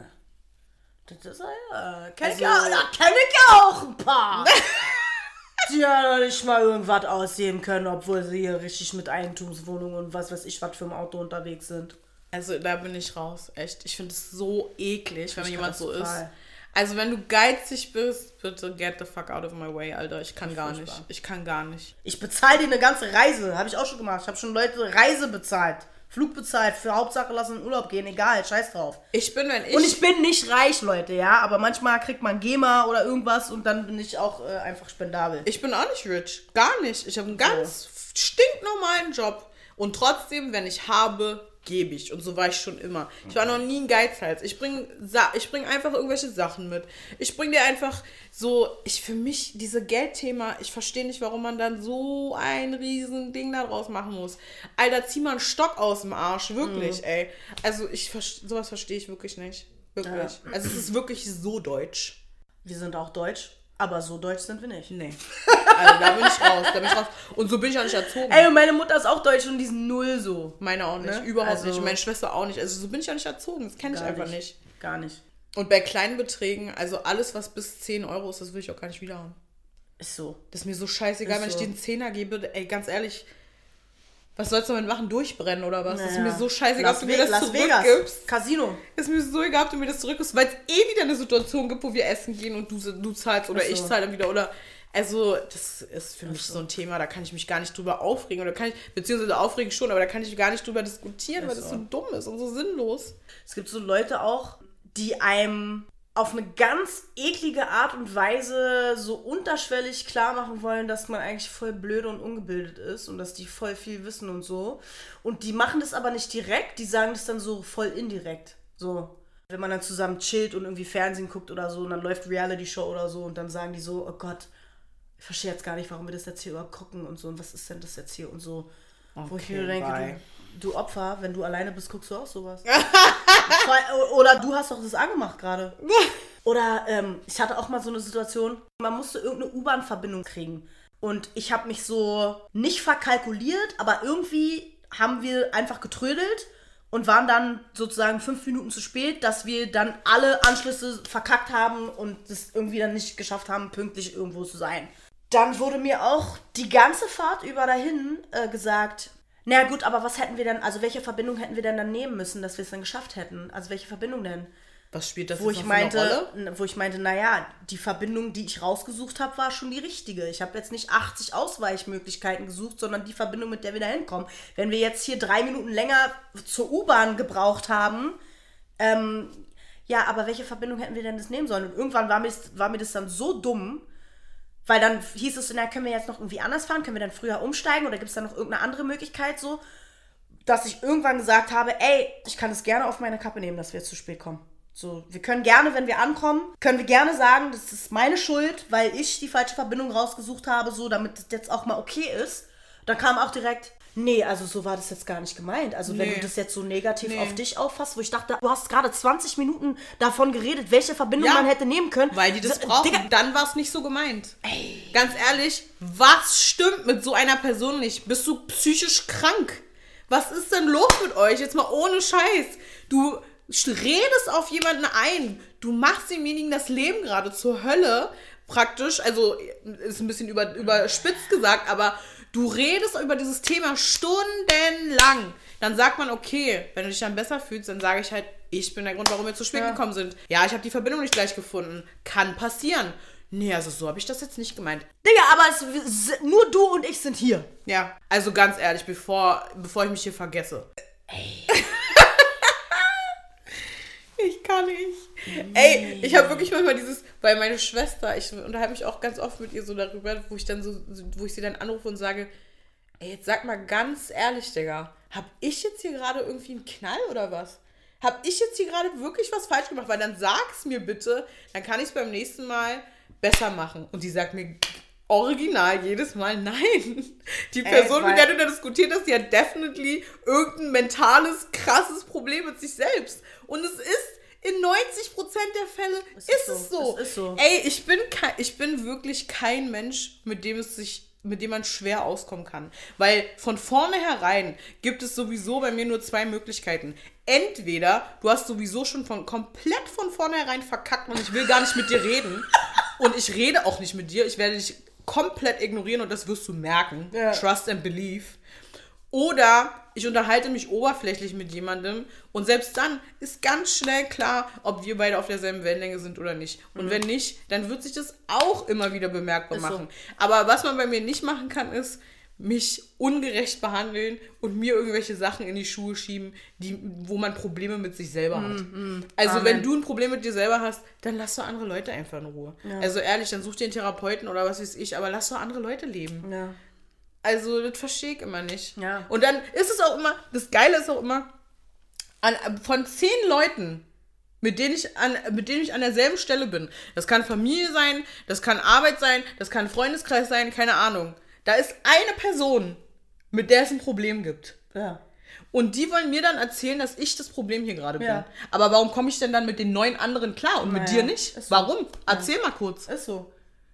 Das ist kenn ich auch ein paar. Die ja noch nicht mal irgendwas aussehen können, obwohl sie hier richtig mit Eigentumswohnungen und was weiß ich was für ein Auto unterwegs sind. Also da bin ich raus, echt. Ich finde es so eklig, wenn jemand so ist. Also wenn du geizig bist, bitte get the fuck out of my way, Alter. Ich kann gar nicht. Ich bezahle dir eine ganze Reise, habe ich auch schon gemacht. Ich habe schon Leute Reise bezahlt. Flug bezahlt, für Hauptsache lass in den Urlaub gehen, egal, scheiß drauf. Und ich bin nicht reich, Leute, ja, aber manchmal kriegt man GEMA oder irgendwas und dann bin ich auch einfach spendabel. Ich bin auch nicht rich, gar nicht. Ich habe einen ganz stinknormalen Job und trotzdem, wenn ich habe, gebe ich. Und so war ich schon immer. Ich war noch nie ein Geizhals. Ich bring einfach irgendwelche Sachen mit. Ich bring dir einfach so, für mich, diese Geldthema, ich verstehe nicht, warum man dann so ein riesen Ding da draus machen muss. Alter, zieh mal einen Stock aus dem Arsch, wirklich, ey. Also, sowas verstehe ich wirklich nicht. Wirklich. Ja. Also, es ist wirklich so deutsch. Wir sind auch deutsch. Aber so deutsch sind wir nicht. Nee. Also da bin ich raus. Und so bin ich auch nicht erzogen. Ey, und meine Mutter ist auch deutsch und die ist null so. Meine auch nicht. Ne? Überhaupt nicht. Und meine Schwester auch nicht. Also so bin ich auch nicht erzogen. Das kenne ich einfach nicht. Gar nicht. Und bei kleinen Beträgen, also alles, was bis 10 Euro ist, das will ich auch gar nicht wieder haben. Ist so. Das ist mir so scheißegal, Ist wenn ich so. dir einen Zehner gebe. Ey, ganz ehrlich, was sollst du damit machen? Durchbrennen oder was? Das ist mir Naja. so scheißegal, ob du mir das Las zurückgibst. Vegas. Casino. Ist mir so egal, ob du mir das zurückgibst, weil es wieder eine Situation gibt, wo wir essen gehen und du zahlst oder Ach so. ich zahle dann wieder. Oder also, das ist für mich so ein Thema, da kann ich mich gar nicht drüber aufregen. Oder kann ich, beziehungsweise aufregen schon, aber da kann ich gar nicht drüber diskutieren, weil das so dumm ist und so sinnlos. Es gibt so Leute auch, die einem auf eine ganz eklige Art und Weise so unterschwellig klar machen wollen, dass man eigentlich voll blöde und ungebildet ist und dass die voll viel wissen und so. Und die machen das aber nicht direkt, die sagen das dann so voll indirekt. So, wenn man dann zusammen chillt und irgendwie Fernsehen guckt oder so und dann läuft Reality-Show oder so und dann sagen die so, oh Gott, ich verstehe jetzt gar nicht, warum wir das jetzt hier überhaupt gucken und so und was ist denn das jetzt hier und so. Wo ich mir denke, du Opfer, wenn du alleine bist, guckst du auch sowas. Oder du hast doch das angemacht gerade. Oder ich hatte auch mal so eine Situation, man musste irgendeine U-Bahn-Verbindung kriegen. Und ich habe mich so nicht verkalkuliert, aber irgendwie haben wir einfach getrödelt und waren dann sozusagen 5 Minuten zu spät, dass wir dann alle Anschlüsse verkackt haben und es irgendwie dann nicht geschafft haben, pünktlich irgendwo zu sein. Dann wurde mir auch die ganze Fahrt über dahin gesagt, na gut, aber was hätten wir denn, also welche Verbindung hätten wir denn dann nehmen müssen, dass wir es dann geschafft hätten? Also welche Verbindung denn? Was spielt das Wo jetzt ich noch für eine Rolle? meinte, naja, die Verbindung, die ich rausgesucht habe, war schon die richtige. Ich habe jetzt nicht 80 Ausweichmöglichkeiten gesucht, sondern die Verbindung, mit der wir da hinkommen. Wenn wir jetzt hier 3 Minuten länger zur U-Bahn gebraucht haben, ja, aber welche Verbindung hätten wir denn das nehmen sollen? Und irgendwann war mir das dann so dumm, weil dann hieß es, na, können wir jetzt noch irgendwie anders fahren? Können wir dann früher umsteigen? Oder gibt es da noch irgendeine andere Möglichkeit so? Dass ich irgendwann gesagt habe, ey, ich kann es gerne auf meine Kappe nehmen, dass wir jetzt zu spät kommen. So, wir können gerne, wenn wir ankommen, können wir gerne sagen, das ist meine Schuld, weil ich die falsche Verbindung rausgesucht habe, so, damit das jetzt auch mal okay ist. Dann kam auch direkt, nee, also so war das jetzt gar nicht gemeint. Also wenn du das jetzt so negativ auf dich auffasst, wo ich dachte, du hast gerade 20 Minuten davon geredet, welche Verbindung man hätte nehmen können. Weil die das brauchen. Digga, Dann war es nicht so gemeint. Ey. Ganz ehrlich, was stimmt mit so einer Person nicht? Bist du psychisch krank? Was ist denn los mit euch? Jetzt mal ohne Scheiß. Du redest auf jemanden ein. Du machst demjenigen das Leben gerade zur Hölle, praktisch. Also, ist ein bisschen überspitzt gesagt, aber du redest über dieses Thema stundenlang. Dann sagt man, okay, wenn du dich dann besser fühlst, dann sage ich halt, ich bin der Grund, warum wir zu spät gekommen sind. Ja, ich habe die Verbindung nicht gleich gefunden. Kann passieren. Nee, also so habe ich das jetzt nicht gemeint. Digga, aber nur du und ich sind hier. Ja, also ganz ehrlich, bevor ich mich hier vergesse. Ey. Ich kann nicht. Ey, ich habe wirklich manchmal weil meine Schwester, ich unterhalte mich auch ganz oft mit ihr so darüber, wo ich sie dann anrufe und sage, ey, jetzt sag mal ganz ehrlich, Digga, hab ich jetzt hier gerade irgendwie einen Knall oder was? Hab ich jetzt hier gerade wirklich was falsch gemacht? Weil dann sag's mir bitte, dann kann ich es beim nächsten Mal besser machen. Und die sagt mir original jedes Mal nein. Die Person, mit der du da diskutiert hast, die hat definitely irgendein mentales, krasses Problem mit sich selbst. Und es ist in 90% der Fälle ist es so. Es ist so. Ey, ich bin wirklich kein Mensch, mit dem man schwer auskommen kann. Weil von vornherein gibt es sowieso bei mir nur 2 Möglichkeiten. Entweder du hast sowieso schon komplett von vornherein verkackt und ich will gar nicht mit dir reden. Und ich rede auch nicht mit dir. Ich werde dich komplett ignorieren und das wirst du merken. Ja. Trust and believe. Oder ich unterhalte mich oberflächlich mit jemandem und selbst dann ist ganz schnell klar, ob wir beide auf derselben Wellenlänge sind oder nicht. Und wenn nicht, dann wird sich das auch immer wieder bemerkbar machen. So. Aber was man bei mir nicht machen kann, ist mich ungerecht behandeln und mir irgendwelche Sachen in die Schuhe schieben, wo man Probleme mit sich selber hat. Also wenn du ein Problem mit dir selber hast, dann lass doch andere Leute einfach in Ruhe. Ja. Also ehrlich, dann such dir einen Therapeuten oder was weiß ich, aber lass doch andere Leute leben. Ja. Also, das verstehe ich immer nicht. Ja. Und dann ist es auch immer, das Geile ist auch immer, von 10 Leuten, mit denen ich an derselben Stelle bin, das kann Familie sein, das kann Arbeit sein, das kann Freundeskreis sein, keine Ahnung. Da ist eine Person, mit der es ein Problem gibt. Ja. Und die wollen mir dann erzählen, dass ich das Problem hier gerade bin. Aber warum komme ich denn dann mit den 9 anderen klar und mit dir nicht? So. Warum? Erzähl mal kurz. Ist so.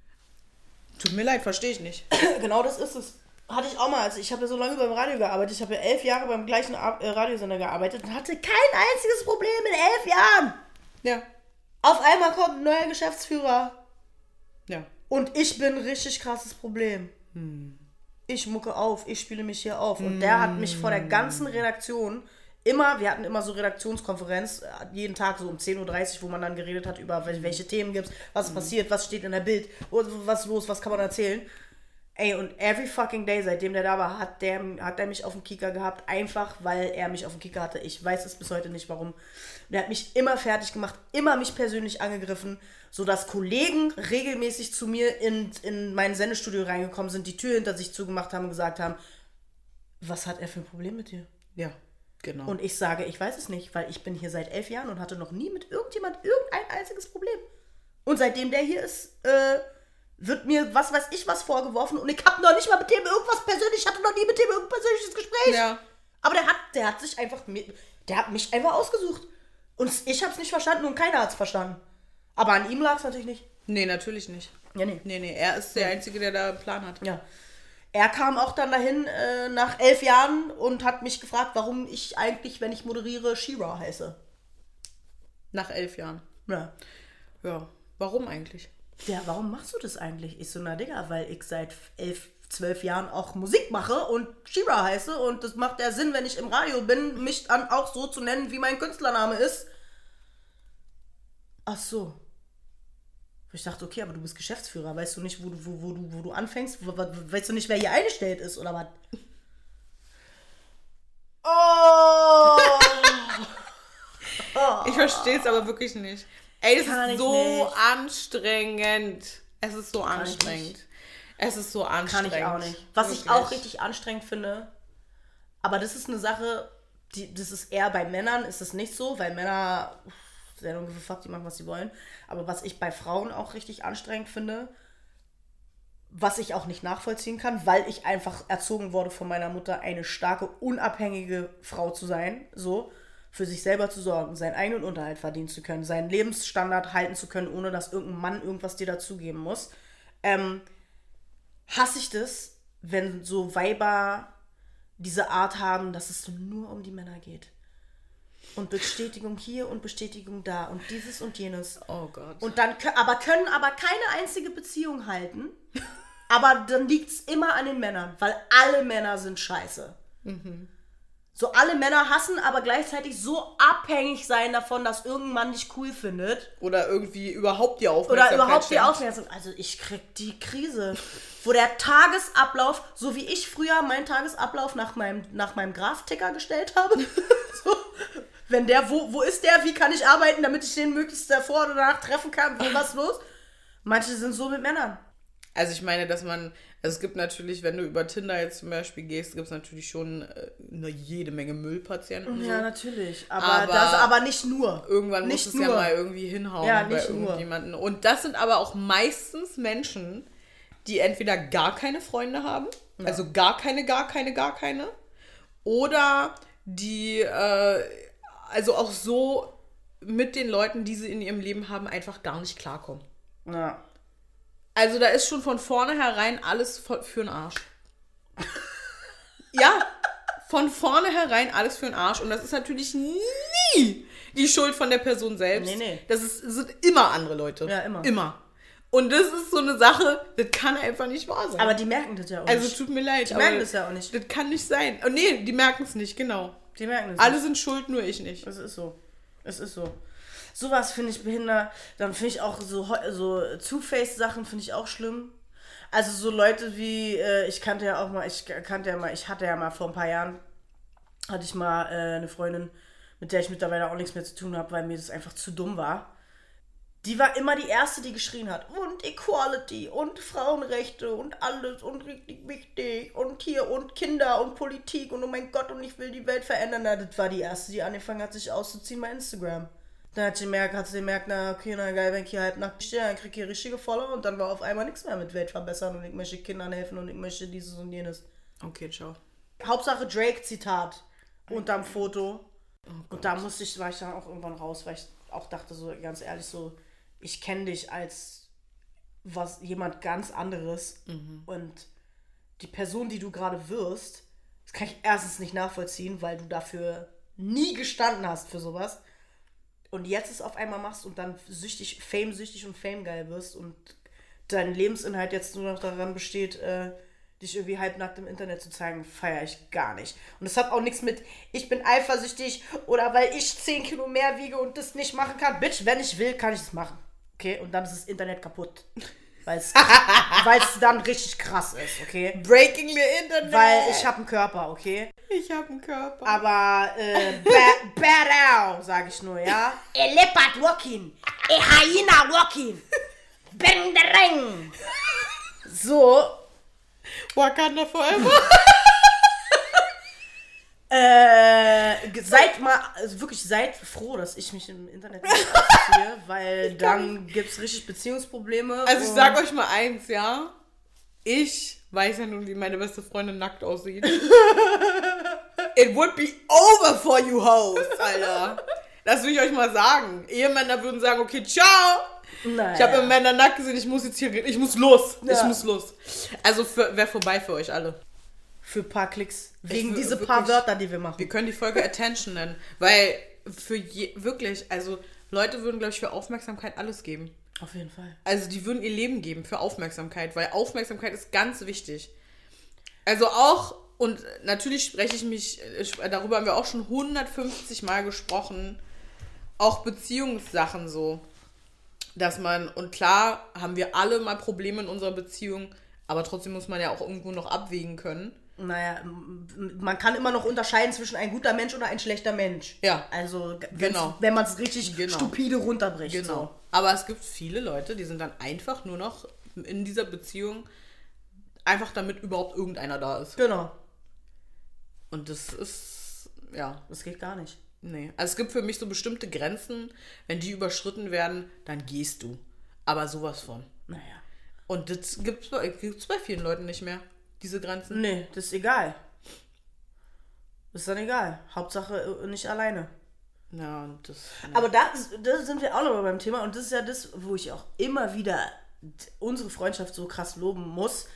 Tut mir leid, verstehe ich nicht. Genau das ist es. Hatte ich auch mal, also ich habe ja so lange beim Radio gearbeitet, ich habe ja 11 Jahre beim gleichen Radiosender gearbeitet und hatte kein einziges Problem in 11 Jahren. Ja. Auf einmal kommt ein neuer Geschäftsführer. Ja. Und ich bin ein richtig krasses Problem. Ich mucke auf, ich spiele mich hier auf. Und der hat mich vor der ganzen Redaktion wir hatten immer so Redaktionskonferenz, jeden Tag so um 10:30 Uhr, wo man dann geredet hat über welche Themen gibt's, was passiert, was steht in der Bild, was ist los, was kann man erzählen. Ey, und every fucking day, seitdem der da war, hat der mich auf dem Kicker gehabt, einfach weil er mich auf dem Kicker hatte. Ich weiß es bis heute nicht, warum. Der hat mich immer fertig gemacht, immer mich persönlich angegriffen, sodass Kollegen regelmäßig zu mir in mein Sendestudio reingekommen sind, die Tür hinter sich zugemacht haben und gesagt haben, was hat er für ein Problem mit dir? Ja, genau. Und ich sage, ich weiß es nicht, weil ich bin hier seit 11 Jahren und hatte noch nie mit irgendjemand irgendein einziges Problem. Und seitdem der hier ist, wird mir was weiß ich was vorgeworfen und ich habe noch nicht mal mit dem irgendwas persönlich, ich hatte noch nie mit dem irgendein persönliches Gespräch. Ja. Aber der hat mich einfach ausgesucht. Und ich habe es nicht verstanden und keiner hat es verstanden. Aber an ihm lag es natürlich nicht. Nee, natürlich nicht. Ja, nee. Nee, er ist der Einzige, der da einen Plan hat. Ja. Er kam auch dann dahin nach 11 Jahren und hat mich gefragt, warum ich eigentlich, wenn ich moderiere, She-Ra heiße. Nach 11 Jahren. Ja. Ja, warum eigentlich? Ja, warum machst du das eigentlich? Ich so, na Digga, weil ich seit 11, 12 Jahren auch Musik mache und She-Ra heiße und das macht ja Sinn, wenn ich im Radio bin, mich dann auch so zu nennen, wie mein Künstlername ist. Ach so. Ich dachte, okay, aber du bist Geschäftsführer, weißt du nicht, wo du anfängst? Weißt du nicht, wer hier eingestellt ist, oder was? Oh! Ich verstehe es aber wirklich nicht. Ey, das Kann ist ich so nicht. anstrengend. Es ist so Kann ich anstrengend. nicht. Es ist so Kann anstrengend. ich auch nicht. Was ich Wirklich. auch richtig anstrengend finde, aber das ist eine Sache, das ist eher bei Männern, ist es nicht so, weil Männer, they don't give a fuck, die machen, was sie wollen. Aber was ich bei Frauen auch richtig anstrengend finde, was ich auch nicht nachvollziehen kann, weil ich einfach erzogen wurde von meiner Mutter, eine starke, unabhängige Frau zu sein, so, für sich selber zu sorgen, seinen eigenen Unterhalt verdienen zu können, seinen Lebensstandard halten zu können, ohne dass irgendein Mann irgendwas dir dazugeben muss. Hasse ich das, wenn so Weiber diese Art haben, dass es so nur um die Männer geht. Und Bestätigung hier und Bestätigung da und dieses und jenes. Oh Gott. Und dann können aber keine einzige Beziehung halten. Aber dann liegt es immer an den Männern, weil alle Männer sind scheiße. So alle Männer hassen, aber gleichzeitig so abhängig sein davon, dass irgendein Mann dich cool findet. Oder irgendwie überhaupt die Aufmerksamkeit schenkt. Also ich krieg die Krise. Wo der Tagesablauf, so wie ich früher meinen Tagesablauf nach meinem Graph-Ticker gestellt habe. So, wenn der, wo ist der, wie kann ich arbeiten, damit ich den möglichst davor oder danach treffen kann, was ist los? Manche sind so mit Männern. Also ich meine, es gibt natürlich, wenn du über Tinder jetzt zum Beispiel gehst, gibt es natürlich schon jede Menge Müllpatienten. Ja, so. natürlich. Aber nicht nur. Irgendwann nicht muss es nur. ja mal irgendwie hinhauen Ja, bei nicht nur. irgendjemanden. Und das sind aber auch meistens Menschen, die entweder gar keine Freunde haben, also gar keine, oder die also auch so mit den Leuten, die sie in ihrem Leben haben, einfach gar nicht klarkommen. Ja. Also da ist schon von vornherein alles für den Arsch. Ja, von vornherein alles für den Arsch. Und das ist natürlich nie die Schuld von der Person selbst. Nee. Das sind immer andere Leute. Ja, immer. Immer. Und das ist so eine Sache, das kann einfach nicht wahr sein. Aber die merken das ja auch nicht. Also tut mir leid. Die merken das ja auch nicht. Das kann nicht sein. Oh, nee, die merken es nicht, genau. Die merken das Alle nicht. sind schuld, nur ich nicht. Es ist so. Sowas finde ich behindert. Dann finde ich auch so Two-Face-Sachen finde ich auch schlimm. Also so Leute wie, ich hatte ja mal vor ein paar Jahren, hatte ich mal eine Freundin, mit der ich mittlerweile auch nichts mehr zu tun habe, weil mir das einfach zu dumm war. Die war immer die Erste, die geschrien hat. Und Equality und Frauenrechte und alles und richtig wichtig und hier und Kinder und Politik und oh mein Gott und ich will die Welt verändern. Na, das war die Erste, die angefangen hat, sich auszuziehen bei Instagram. Dann hat sie gemerkt, na okay, na geil, wenn ich hier halt nackt stehe, dann krieg ich hier richtige Follower und dann war auf einmal nichts mehr mit Welt verbessern und ich möchte Kindern helfen und ich möchte dieses und jenes. Okay, ciao. Hauptsache Drake-Zitat unterm Foto. Und da war ich dann auch irgendwann raus, weil ich auch dachte so, ganz ehrlich so, ich kenne dich als jemand ganz anderes und die Person, die du gerade wirst, das kann ich erstens nicht nachvollziehen, weil du dafür nie gestanden hast für sowas. und jetzt es auf einmal machst und dann famesüchtig und famegeil wirst und dein Lebensinhalt jetzt nur noch daran besteht, dich irgendwie halbnackt im Internet zu zeigen, feiere ich gar nicht. Und das hat auch nichts mit, ich bin eifersüchtig oder weil ich 10 Kilo mehr wiege und das nicht machen kann. Bitch, wenn ich will, kann ich es machen. Okay? Und dann ist das Internet kaputt. Weil es dann richtig krass ist, okay? Breaking the Internet. Weil ich habe einen Körper, okay? Ich habe einen Körper. Aber bad out, sag ich nur, ja? A leopard walking. A hyena walking. Bang the ring. So. Wakanda forever. Seid froh, dass ich mich im Internet nicht ausziehe, weil dann gibt's richtig Beziehungsprobleme. Also ich sag euch mal eins, ja? Ich weiß ja nun, wie meine beste Freundin nackt aussieht. It would be over for you hoes, Alter. Das will ich euch mal sagen. Ehemänner würden sagen, okay, ciao. Naja. Ich habe Männer nackt gesehen, ich muss los. Ja. Ich muss los. Also wäre vorbei für euch alle. Für ein paar Klicks. Wegen Ich- diese wirklich, paar Wörter, die wir machen. Wir können die Folge Attention nennen, weil wirklich, also Leute würden, glaube ich, für Aufmerksamkeit alles geben. Auf jeden Fall. Also die würden ihr Leben geben für Aufmerksamkeit, weil Aufmerksamkeit ist ganz wichtig. Also auch, und natürlich darüber haben wir auch schon 150 Mal gesprochen, auch Beziehungssachen so, dass und klar haben wir alle mal Probleme in unserer Beziehung, aber trotzdem muss man ja auch irgendwo noch abwägen können. Naja, man kann immer noch unterscheiden zwischen ein guter Mensch oder ein schlechter Mensch. Ja. Also, Genau. wenn man es richtig Genau. stupide runterbricht. Genau. So. Aber es gibt viele Leute, die sind dann einfach nur noch in dieser Beziehung, einfach damit überhaupt irgendeiner da ist. Genau. Und das ist, ja, Das geht gar nicht. nee. Also es gibt für mich so bestimmte Grenzen, wenn die überschritten werden, dann gehst du. Aber sowas von. Naja. Und das gibt's bei vielen Leuten nicht mehr, diese Grenzen. Nee, das ist egal. Das ist dann egal. Hauptsache nicht alleine. Ja, und das... Aber da sind wir auch noch mal beim Thema und das ist ja das, wo ich auch immer wieder unsere Freundschaft so krass loben muss.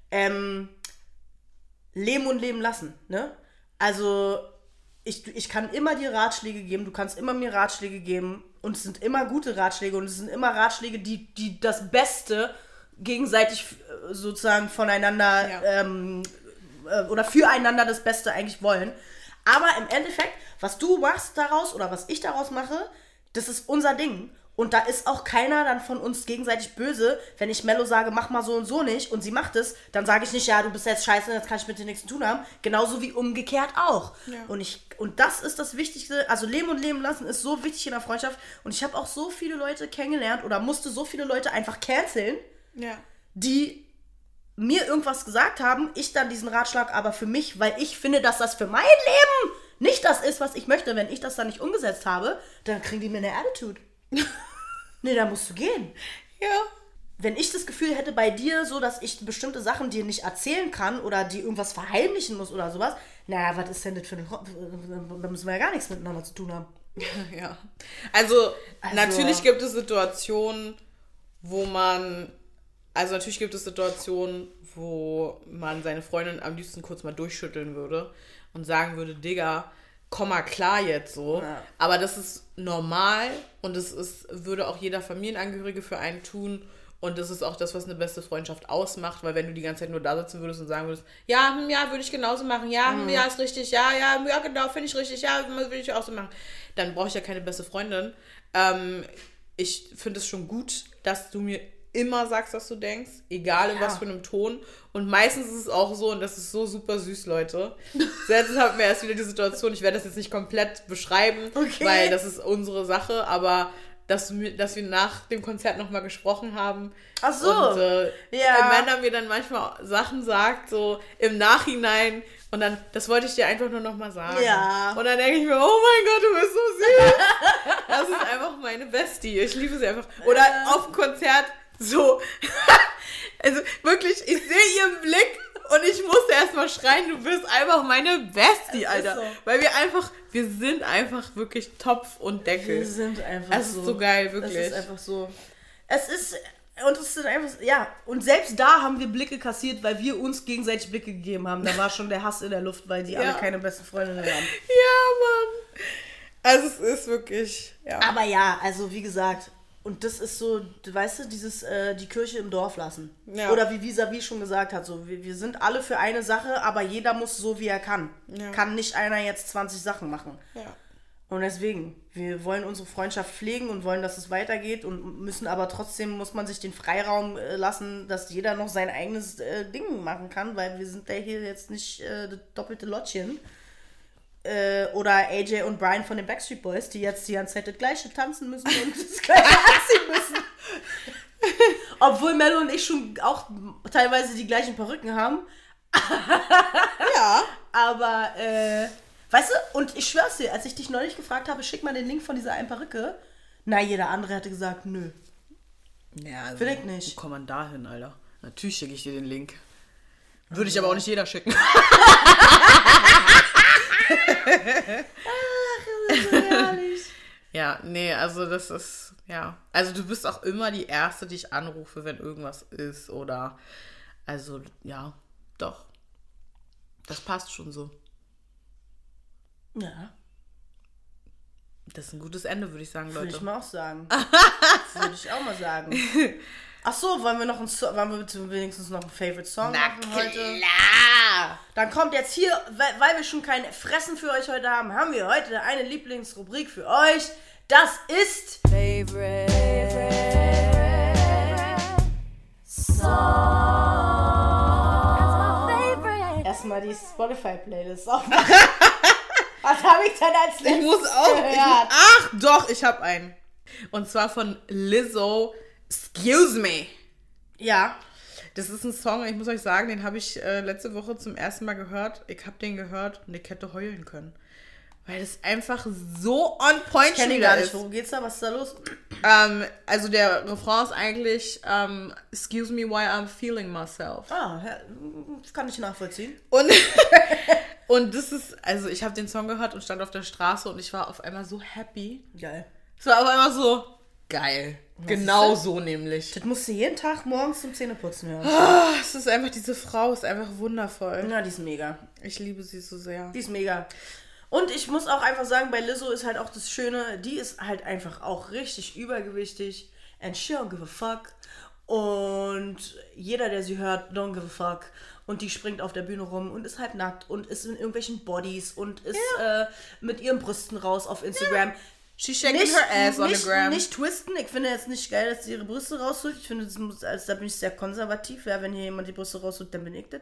Leben und leben lassen, ne? Also ich kann immer dir Ratschläge geben, du kannst immer mir Ratschläge geben und es sind immer gute Ratschläge und es sind immer Ratschläge, die das Beste gegenseitig sozusagen voneinander oder füreinander das Beste eigentlich wollen. Aber im Endeffekt, was du machst daraus oder was ich daraus mache, das ist unser Ding. Und da ist auch keiner dann von uns gegenseitig böse, wenn ich Mello sage, mach mal so und so nicht und sie macht es, dann sage ich nicht, ja, du bist jetzt scheiße, jetzt kann ich mit dir nichts zu tun haben. Genauso wie umgekehrt auch. Ja. Und das ist das Wichtigste, also leben und leben lassen ist so wichtig in der Freundschaft. Und ich habe auch so viele Leute kennengelernt oder musste so viele Leute einfach canceln, Ja. die mir irgendwas gesagt haben, ich dann diesen Ratschlag aber für mich, weil ich finde, dass das für mein Leben nicht das ist, was ich möchte, wenn ich das dann nicht umgesetzt habe, dann kriegen die mir eine Attitude. Nee, da musst du gehen. Ja. Wenn ich das Gefühl hätte bei dir so, dass ich bestimmte Sachen dir nicht erzählen kann oder die irgendwas verheimlichen muss oder sowas, naja, was ist denn das für eine... Da müssen wir ja gar nichts miteinander zu tun haben. Ja. Also natürlich gibt es Situationen, wo man seine Freundin am liebsten kurz mal durchschütteln würde und sagen würde, Digga, komm mal klar jetzt so. Ja. Aber das ist normal und würde auch jeder Familienangehörige für einen tun. Und das ist auch das, was eine beste Freundschaft ausmacht, weil wenn du die ganze Zeit nur da sitzen würdest und sagen würdest, ja, würde ich genauso machen, ja, ja, ist richtig, ja, genau, finde ich richtig, ja, würde ich auch so machen, dann brauche ich ja keine beste Freundin. Ich finde es schon gut, dass du mir immer sagst, was du denkst, egal in was für einem Ton. Und meistens ist es auch so, und das ist so super süß, Leute. Jetzt hatten wir erst wieder die Situation, ich werde das jetzt nicht komplett beschreiben, weil das ist unsere Sache, aber dass wir nach dem Konzert nochmal gesprochen haben. Ach so. Und Amanda mir dann manchmal Sachen sagt, so im Nachhinein. Und dann, das wollte ich dir einfach nur nochmal sagen. Ja. Und dann denke ich mir, oh mein Gott, du bist so süß. Das ist einfach meine Bestie. Ich liebe sie einfach. Oder auf dem Konzert so. Also wirklich, ich sehe ihren Blick und ich musste erstmal schreien, du bist einfach meine Bestie, Alter. So. Weil wir sind einfach wirklich Topf und Deckel. Wir sind einfach Es ist so geil, wirklich. Es ist einfach so. Und es sind einfach, ja, und selbst da haben wir Blicke kassiert, weil wir uns gegenseitig Blicke gegeben haben. Da war schon der Hass in der Luft, weil die alle keine besten Freundinnen haben. Ja, Mann. Also es ist wirklich, ja. Aber ja, also wie gesagt, und das ist so, weißt du, dieses die Kirche im Dorf lassen. Ja. Oder wie Visavi schon gesagt hat, so wir sind alle für eine Sache, aber jeder muss so, wie er kann. Ja. Kann nicht einer jetzt 20 Sachen machen. Ja. Und deswegen, wir wollen unsere Freundschaft pflegen und wollen, dass es weitergeht und müssen aber trotzdem, muss man sich den Freiraum lassen, dass jeder noch sein eigenes Ding machen kann, weil wir sind ja hier jetzt nicht das doppelte Lottchen. Oder AJ und Brian von den Backstreet Boys, die jetzt die ganze Zeit das Gleiche tanzen müssen und das Gleiche anziehen müssen. Obwohl Mello und ich schon auch teilweise die gleichen Perücken haben. Ja. Aber, weißt du, und ich schwör's dir, als ich dich neulich gefragt habe, schick mal den Link von dieser einen Perücke, jeder andere hätte gesagt, nö. Ja, also, Will ich nicht. Wo kommt man da hin, Alter? Natürlich schicke ich dir den Link. Würde ich aber auch nicht jeder schicken. Ach, das ist so herrlich. Ja, nee, also das ist, ja. Also du bist auch immer die Erste, die ich anrufe, wenn irgendwas ist oder, also, ja, doch. Das passt schon so. Ja, Das ist ein gutes Ende, würde ich sagen, Leute. würde ich mal auch sagen. Würde ich auch mal sagen. Ach so, wollen wir wenigstens noch einen Favorite Song machen heute? Klar! Dann kommt jetzt hier, weil wir schon kein Fressen für euch heute haben, haben wir heute eine Lieblingsrubrik für euch. Das ist Favorite Song. erstmal die Spotify-Playlist aufmachen. Was habe ich denn als letztes Ich muss auch. gehört? Ach doch, ich habe einen. Und zwar von Lizzo, Excuse Me. Ja. Das ist ein Song, ich muss euch sagen, den habe ich letzte Woche zum ersten Mal gehört. Ich habe den gehört und ich hätte heulen können. Weil das einfach so on point Ich kenne ihn gar nicht. Worum geht's da? Was ist da los? Also der Refrain ist eigentlich Excuse me why I'm feeling myself. Ah, ja, kann ich nachvollziehen. Und das ist, also ich habe den Song gehört und stand auf der Straße und ich war auf einmal so happy. Geil. Es war auf einmal so geil. Genau ist so nämlich. Das musst du jeden Tag morgens zum Zähneputzen hören. Ah, es ist einfach, diese Frau ist einfach wundervoll. Ja, die ist mega. Ich liebe sie so sehr. Die ist mega. Und ich muss auch einfach sagen, bei Lizzo ist halt auch das Schöne, die ist halt einfach auch richtig übergewichtig. And she don't give a fuck. Und jeder, der sie hört, don't give a fuck. Und die springt auf der Bühne rum und ist halt nackt und ist in irgendwelchen Bodies und ist mit ihren Brüsten raus auf Instagram. Ja. She's shaking her ass on the gram. Nicht twisten. Ich finde jetzt nicht geil, dass sie ihre Brüste rausholt. Ich finde, da bin ich sehr konservativ. Ja, wenn hier jemand die Brüste rausholt, dann bin ich das.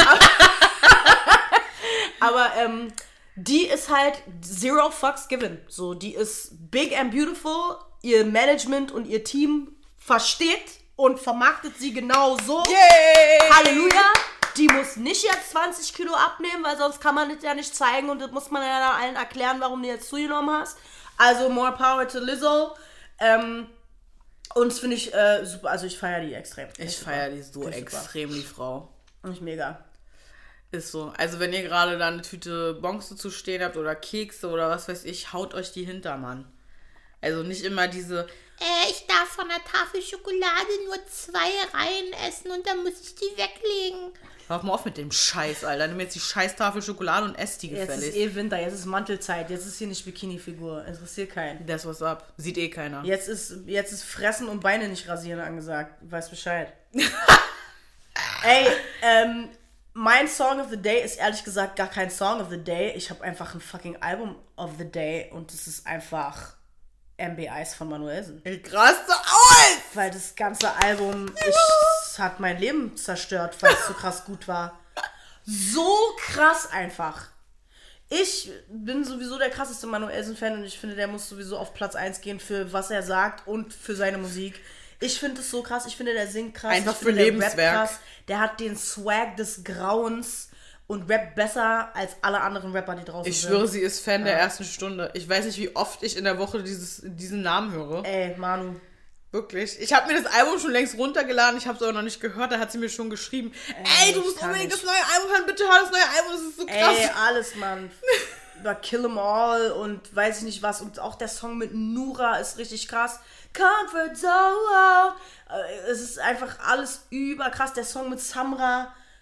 Aber die ist halt zero fucks given. So, die ist big and beautiful. Ihr Management und ihr Team versteht und vermarktet sie genau so. Yay! Halleluja! Die muss nicht jetzt 20 Kilo abnehmen, weil sonst kann man das ja nicht zeigen und das muss man ja dann allen erklären, warum du jetzt zugenommen hast. Also more power to Lizzo. Und das finde ich super. Also ich feiere die extrem. Ich feiere die so extrem, die Frau. Nicht mega. Ist so. Also wenn ihr gerade da eine Tüte Bonks dazu stehen habt oder Kekse oder was weiß ich, haut euch die Hintermann. Also nicht immer diese, ich darf von der Tafel Schokolade nur 2 Reihen essen und dann muss ich die weglegen. Hör mal auf mit dem Scheiß, Alter. Nimm jetzt die Scheiß-Tafel Schokolade und ess die gefälligst. Jetzt ist Winter, jetzt ist Mantelzeit, jetzt ist hier nicht Bikini-Figur. Interessiert keinen. Das was ab. Sieht eh keiner. Jetzt ist Fressen und Beine nicht rasieren angesagt. Weiß Bescheid. Ey, mein Song of the Day ist ehrlich gesagt gar kein Song of the Day. Ich habe einfach ein fucking Album of the Day und das ist einfach MB-Ice von Manuelsen. Ich raste aus! Weil das ganze Album, es hat mein Leben zerstört, weil es so krass gut war. So krass einfach. Ich bin sowieso der krasseste Manuelsen-Fan und ich finde, der muss sowieso auf Platz 1 gehen für was er sagt und für seine Musik. Ich finde es so krass, ich finde, der singt krass. Einfach ich finde, für der Lebenswerk. rappt krass. Der hat den Swag des Grauens und rappt besser als alle anderen Rapper, die draußen Ich sind. schwöre, sie ist Fan der ersten Stunde. Ich weiß nicht, wie oft ich in der Woche diesen Namen höre. Ey, Manu. Wirklich. Ich habe mir das Album schon längst runtergeladen. Ich habe es aber noch nicht gehört. Da hat sie mir schon geschrieben. Ey, du musst unbedingt das neue Album hören. Bitte hör das neue Album. Das ist so krass. Ey, alles, Mann. Über Kill 'Em All und weiß ich nicht was. Und auch der Song mit Nura ist richtig krass. Comfort Zone. Es ist einfach alles überkrass. Der Song mit Samra.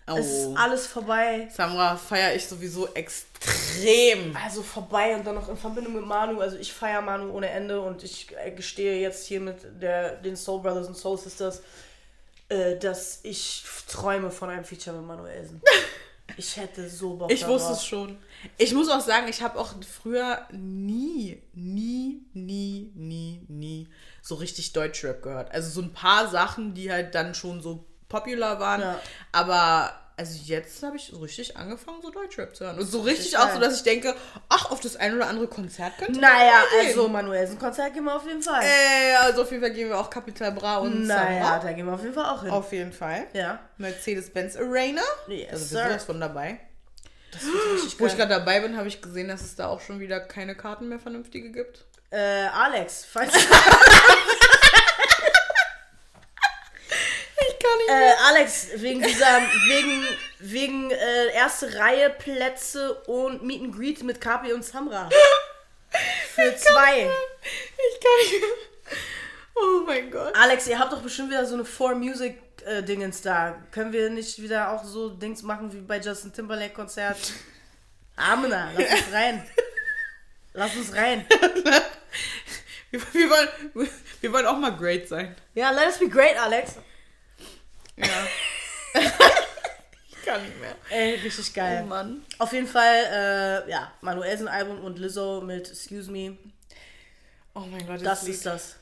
Oh. Es ist alles vorbei. Samra feiere ich sowieso extrem. Also vorbei und dann noch in Verbindung mit Manu. Also ich feiere Manu ohne Ende und ich gestehe jetzt hier mit den Soul Brothers und Soul Sisters, dass ich träume von einem Feature mit Manuelsen. Ich hätte so Bock Ich darauf. wusste es schon. Ich muss auch sagen, ich habe auch früher nie so richtig Deutschrap gehört. Also so ein paar Sachen, die halt dann schon so popular waren. Ja. Aber also jetzt habe ich so richtig angefangen, so Deutschrap zu hören. Und so richtig Richtig auch geil. so, dass ich denke, ach, auf das ein oder andere Konzert könnte Naja, man gehen. also Manuelsen-Konzert gehen wir auf jeden Fall. Also auf jeden Fall gehen wir auch Capital Bra und Naja, Samra. da gehen wir auf jeden Fall auch hin. Auf jeden Fall. Ja. Mercedes-Benz Arena. Yes, Da sind sir. wir sowas von dabei. Das wird richtig Wo ich geil. gerade dabei bin, habe ich gesehen, dass es da auch schon wieder keine Karten mehr vernünftige gibt. Alex, falls... Ich kann nicht Alex, wegen erste Reihe Plätze und Meet and Greet mit Kapi und Samra. Für 2. Ich kann nicht mehr. Oh mein Gott. Alex, ihr habt doch bestimmt wieder so eine 4Music-Dingens da. Können wir nicht wieder auch so Dings machen wie bei Justin Timberlake-Konzert? Amina, lass uns rein. Lass uns rein. Wir wollen auch mal great sein. Ja, let us be great, Alex. Ja. Ich kann nicht mehr. Ey, richtig geil. Oh Mann. Auf jeden Fall, ja, Manuelsen-Album und Lizzo mit Excuse Me. Oh mein Gott, Das Lied. ist das.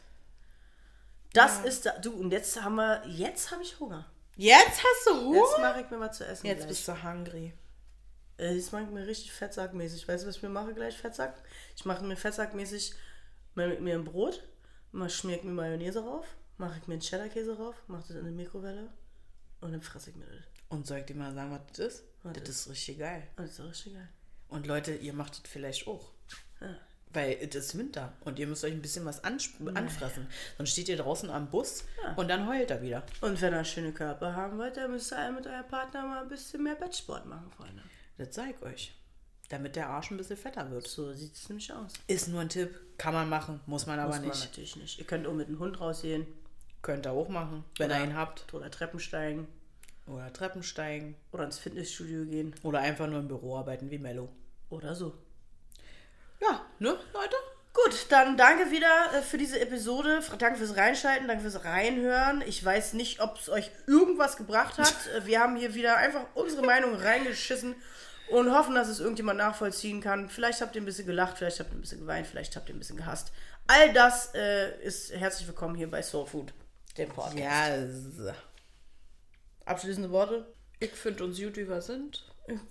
Das ist da. Du, und jetzt habe ich Hunger. Jetzt hast du Hunger? Jetzt mache ich mir mal zu essen. Jetzt gleich. bist du hungry. Jetzt mache ich mir richtig fettsackmäßig. Weißt du, was ich mir mache gleich, Fettsack? Ich mache mir fettsackmäßig mit mir ein Brot, schmier ich mir Mayonnaise rauf, mache ich mir einen Cheddar-Käse rauf, mache das in eine Mikrowelle und dann fresse ich mir das. Und soll ich dir mal sagen, was das ist? Was Das ist richtig geil. Und das ist richtig geil. Und Leute, ihr macht das vielleicht auch. Ja. Weil es ist Winter und ihr müsst euch ein bisschen was anfressen. Sonst steht ihr draußen am Bus und dann heult er wieder. Und wenn ihr schöne Körper haben wollt, dann müsst ihr mit eurem Partner mal ein bisschen mehr Bettsport machen, Freunde. Das sag ich euch. Damit der Arsch ein bisschen fetter wird. So sieht es nämlich aus. Ist nur ein Tipp. Kann man machen. Muss man aber Muss man nicht. natürlich nicht. Ihr könnt auch mit dem Hund rausgehen. Könnt ihr auch machen, wenn ihr ihn habt. Oder Treppen steigen. Oder Treppen steigen. Oder ins Fitnessstudio gehen. Oder einfach nur im Büro arbeiten wie Mello. Oder so. Ja, ne, Leute? Gut, dann danke wieder für diese Episode. Danke fürs Reinschalten, danke fürs Reinhören. Ich weiß nicht, ob es euch irgendwas gebracht hat. Wir haben hier wieder einfach unsere Meinung reingeschissen und hoffen, dass es irgendjemand nachvollziehen kann. Vielleicht habt ihr ein bisschen gelacht, vielleicht habt ihr ein bisschen geweint, vielleicht habt ihr ein bisschen gehasst. All das ist herzlich willkommen hier bei Soul Food, dem Podcast. Ja, Abschließende Worte? ich finde uns gut, wie wir sind.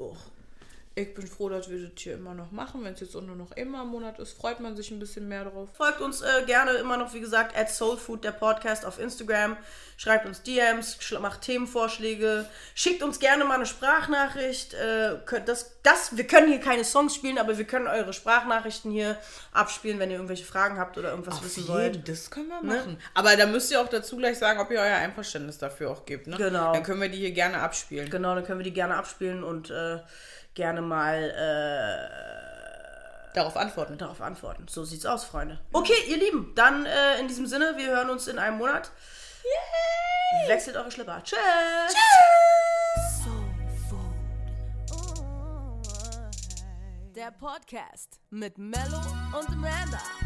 Ich bin froh, dass wir das hier immer noch machen. Wenn es jetzt auch nur noch immer im Monat ist, freut man sich ein bisschen mehr drauf. Folgt uns gerne immer noch, wie gesagt, @soulfood, der Podcast auf Instagram. Schreibt uns DMs, macht Themenvorschläge. Schickt uns gerne mal eine Sprachnachricht. Wir können hier keine Songs spielen, aber wir können eure Sprachnachrichten hier abspielen, wenn ihr irgendwelche Fragen habt oder irgendwas wissen wollt. Das können wir machen. Aber da müsst ihr auch dazu gleich sagen, ob ihr euer Einverständnis dafür auch gebt. Ne? Genau. Dann können wir die hier gerne abspielen. Genau, dann können wir die gerne abspielen und gerne mal Darauf antworten. darauf antworten. So sieht's aus, Freunde. Okay, ihr Lieben, dann in diesem Sinne, wir hören uns in einem Monat. Yay! Wechselt eure Schlipper. Tschüss! Soul Food. Der Podcast mit Mello und Amanda.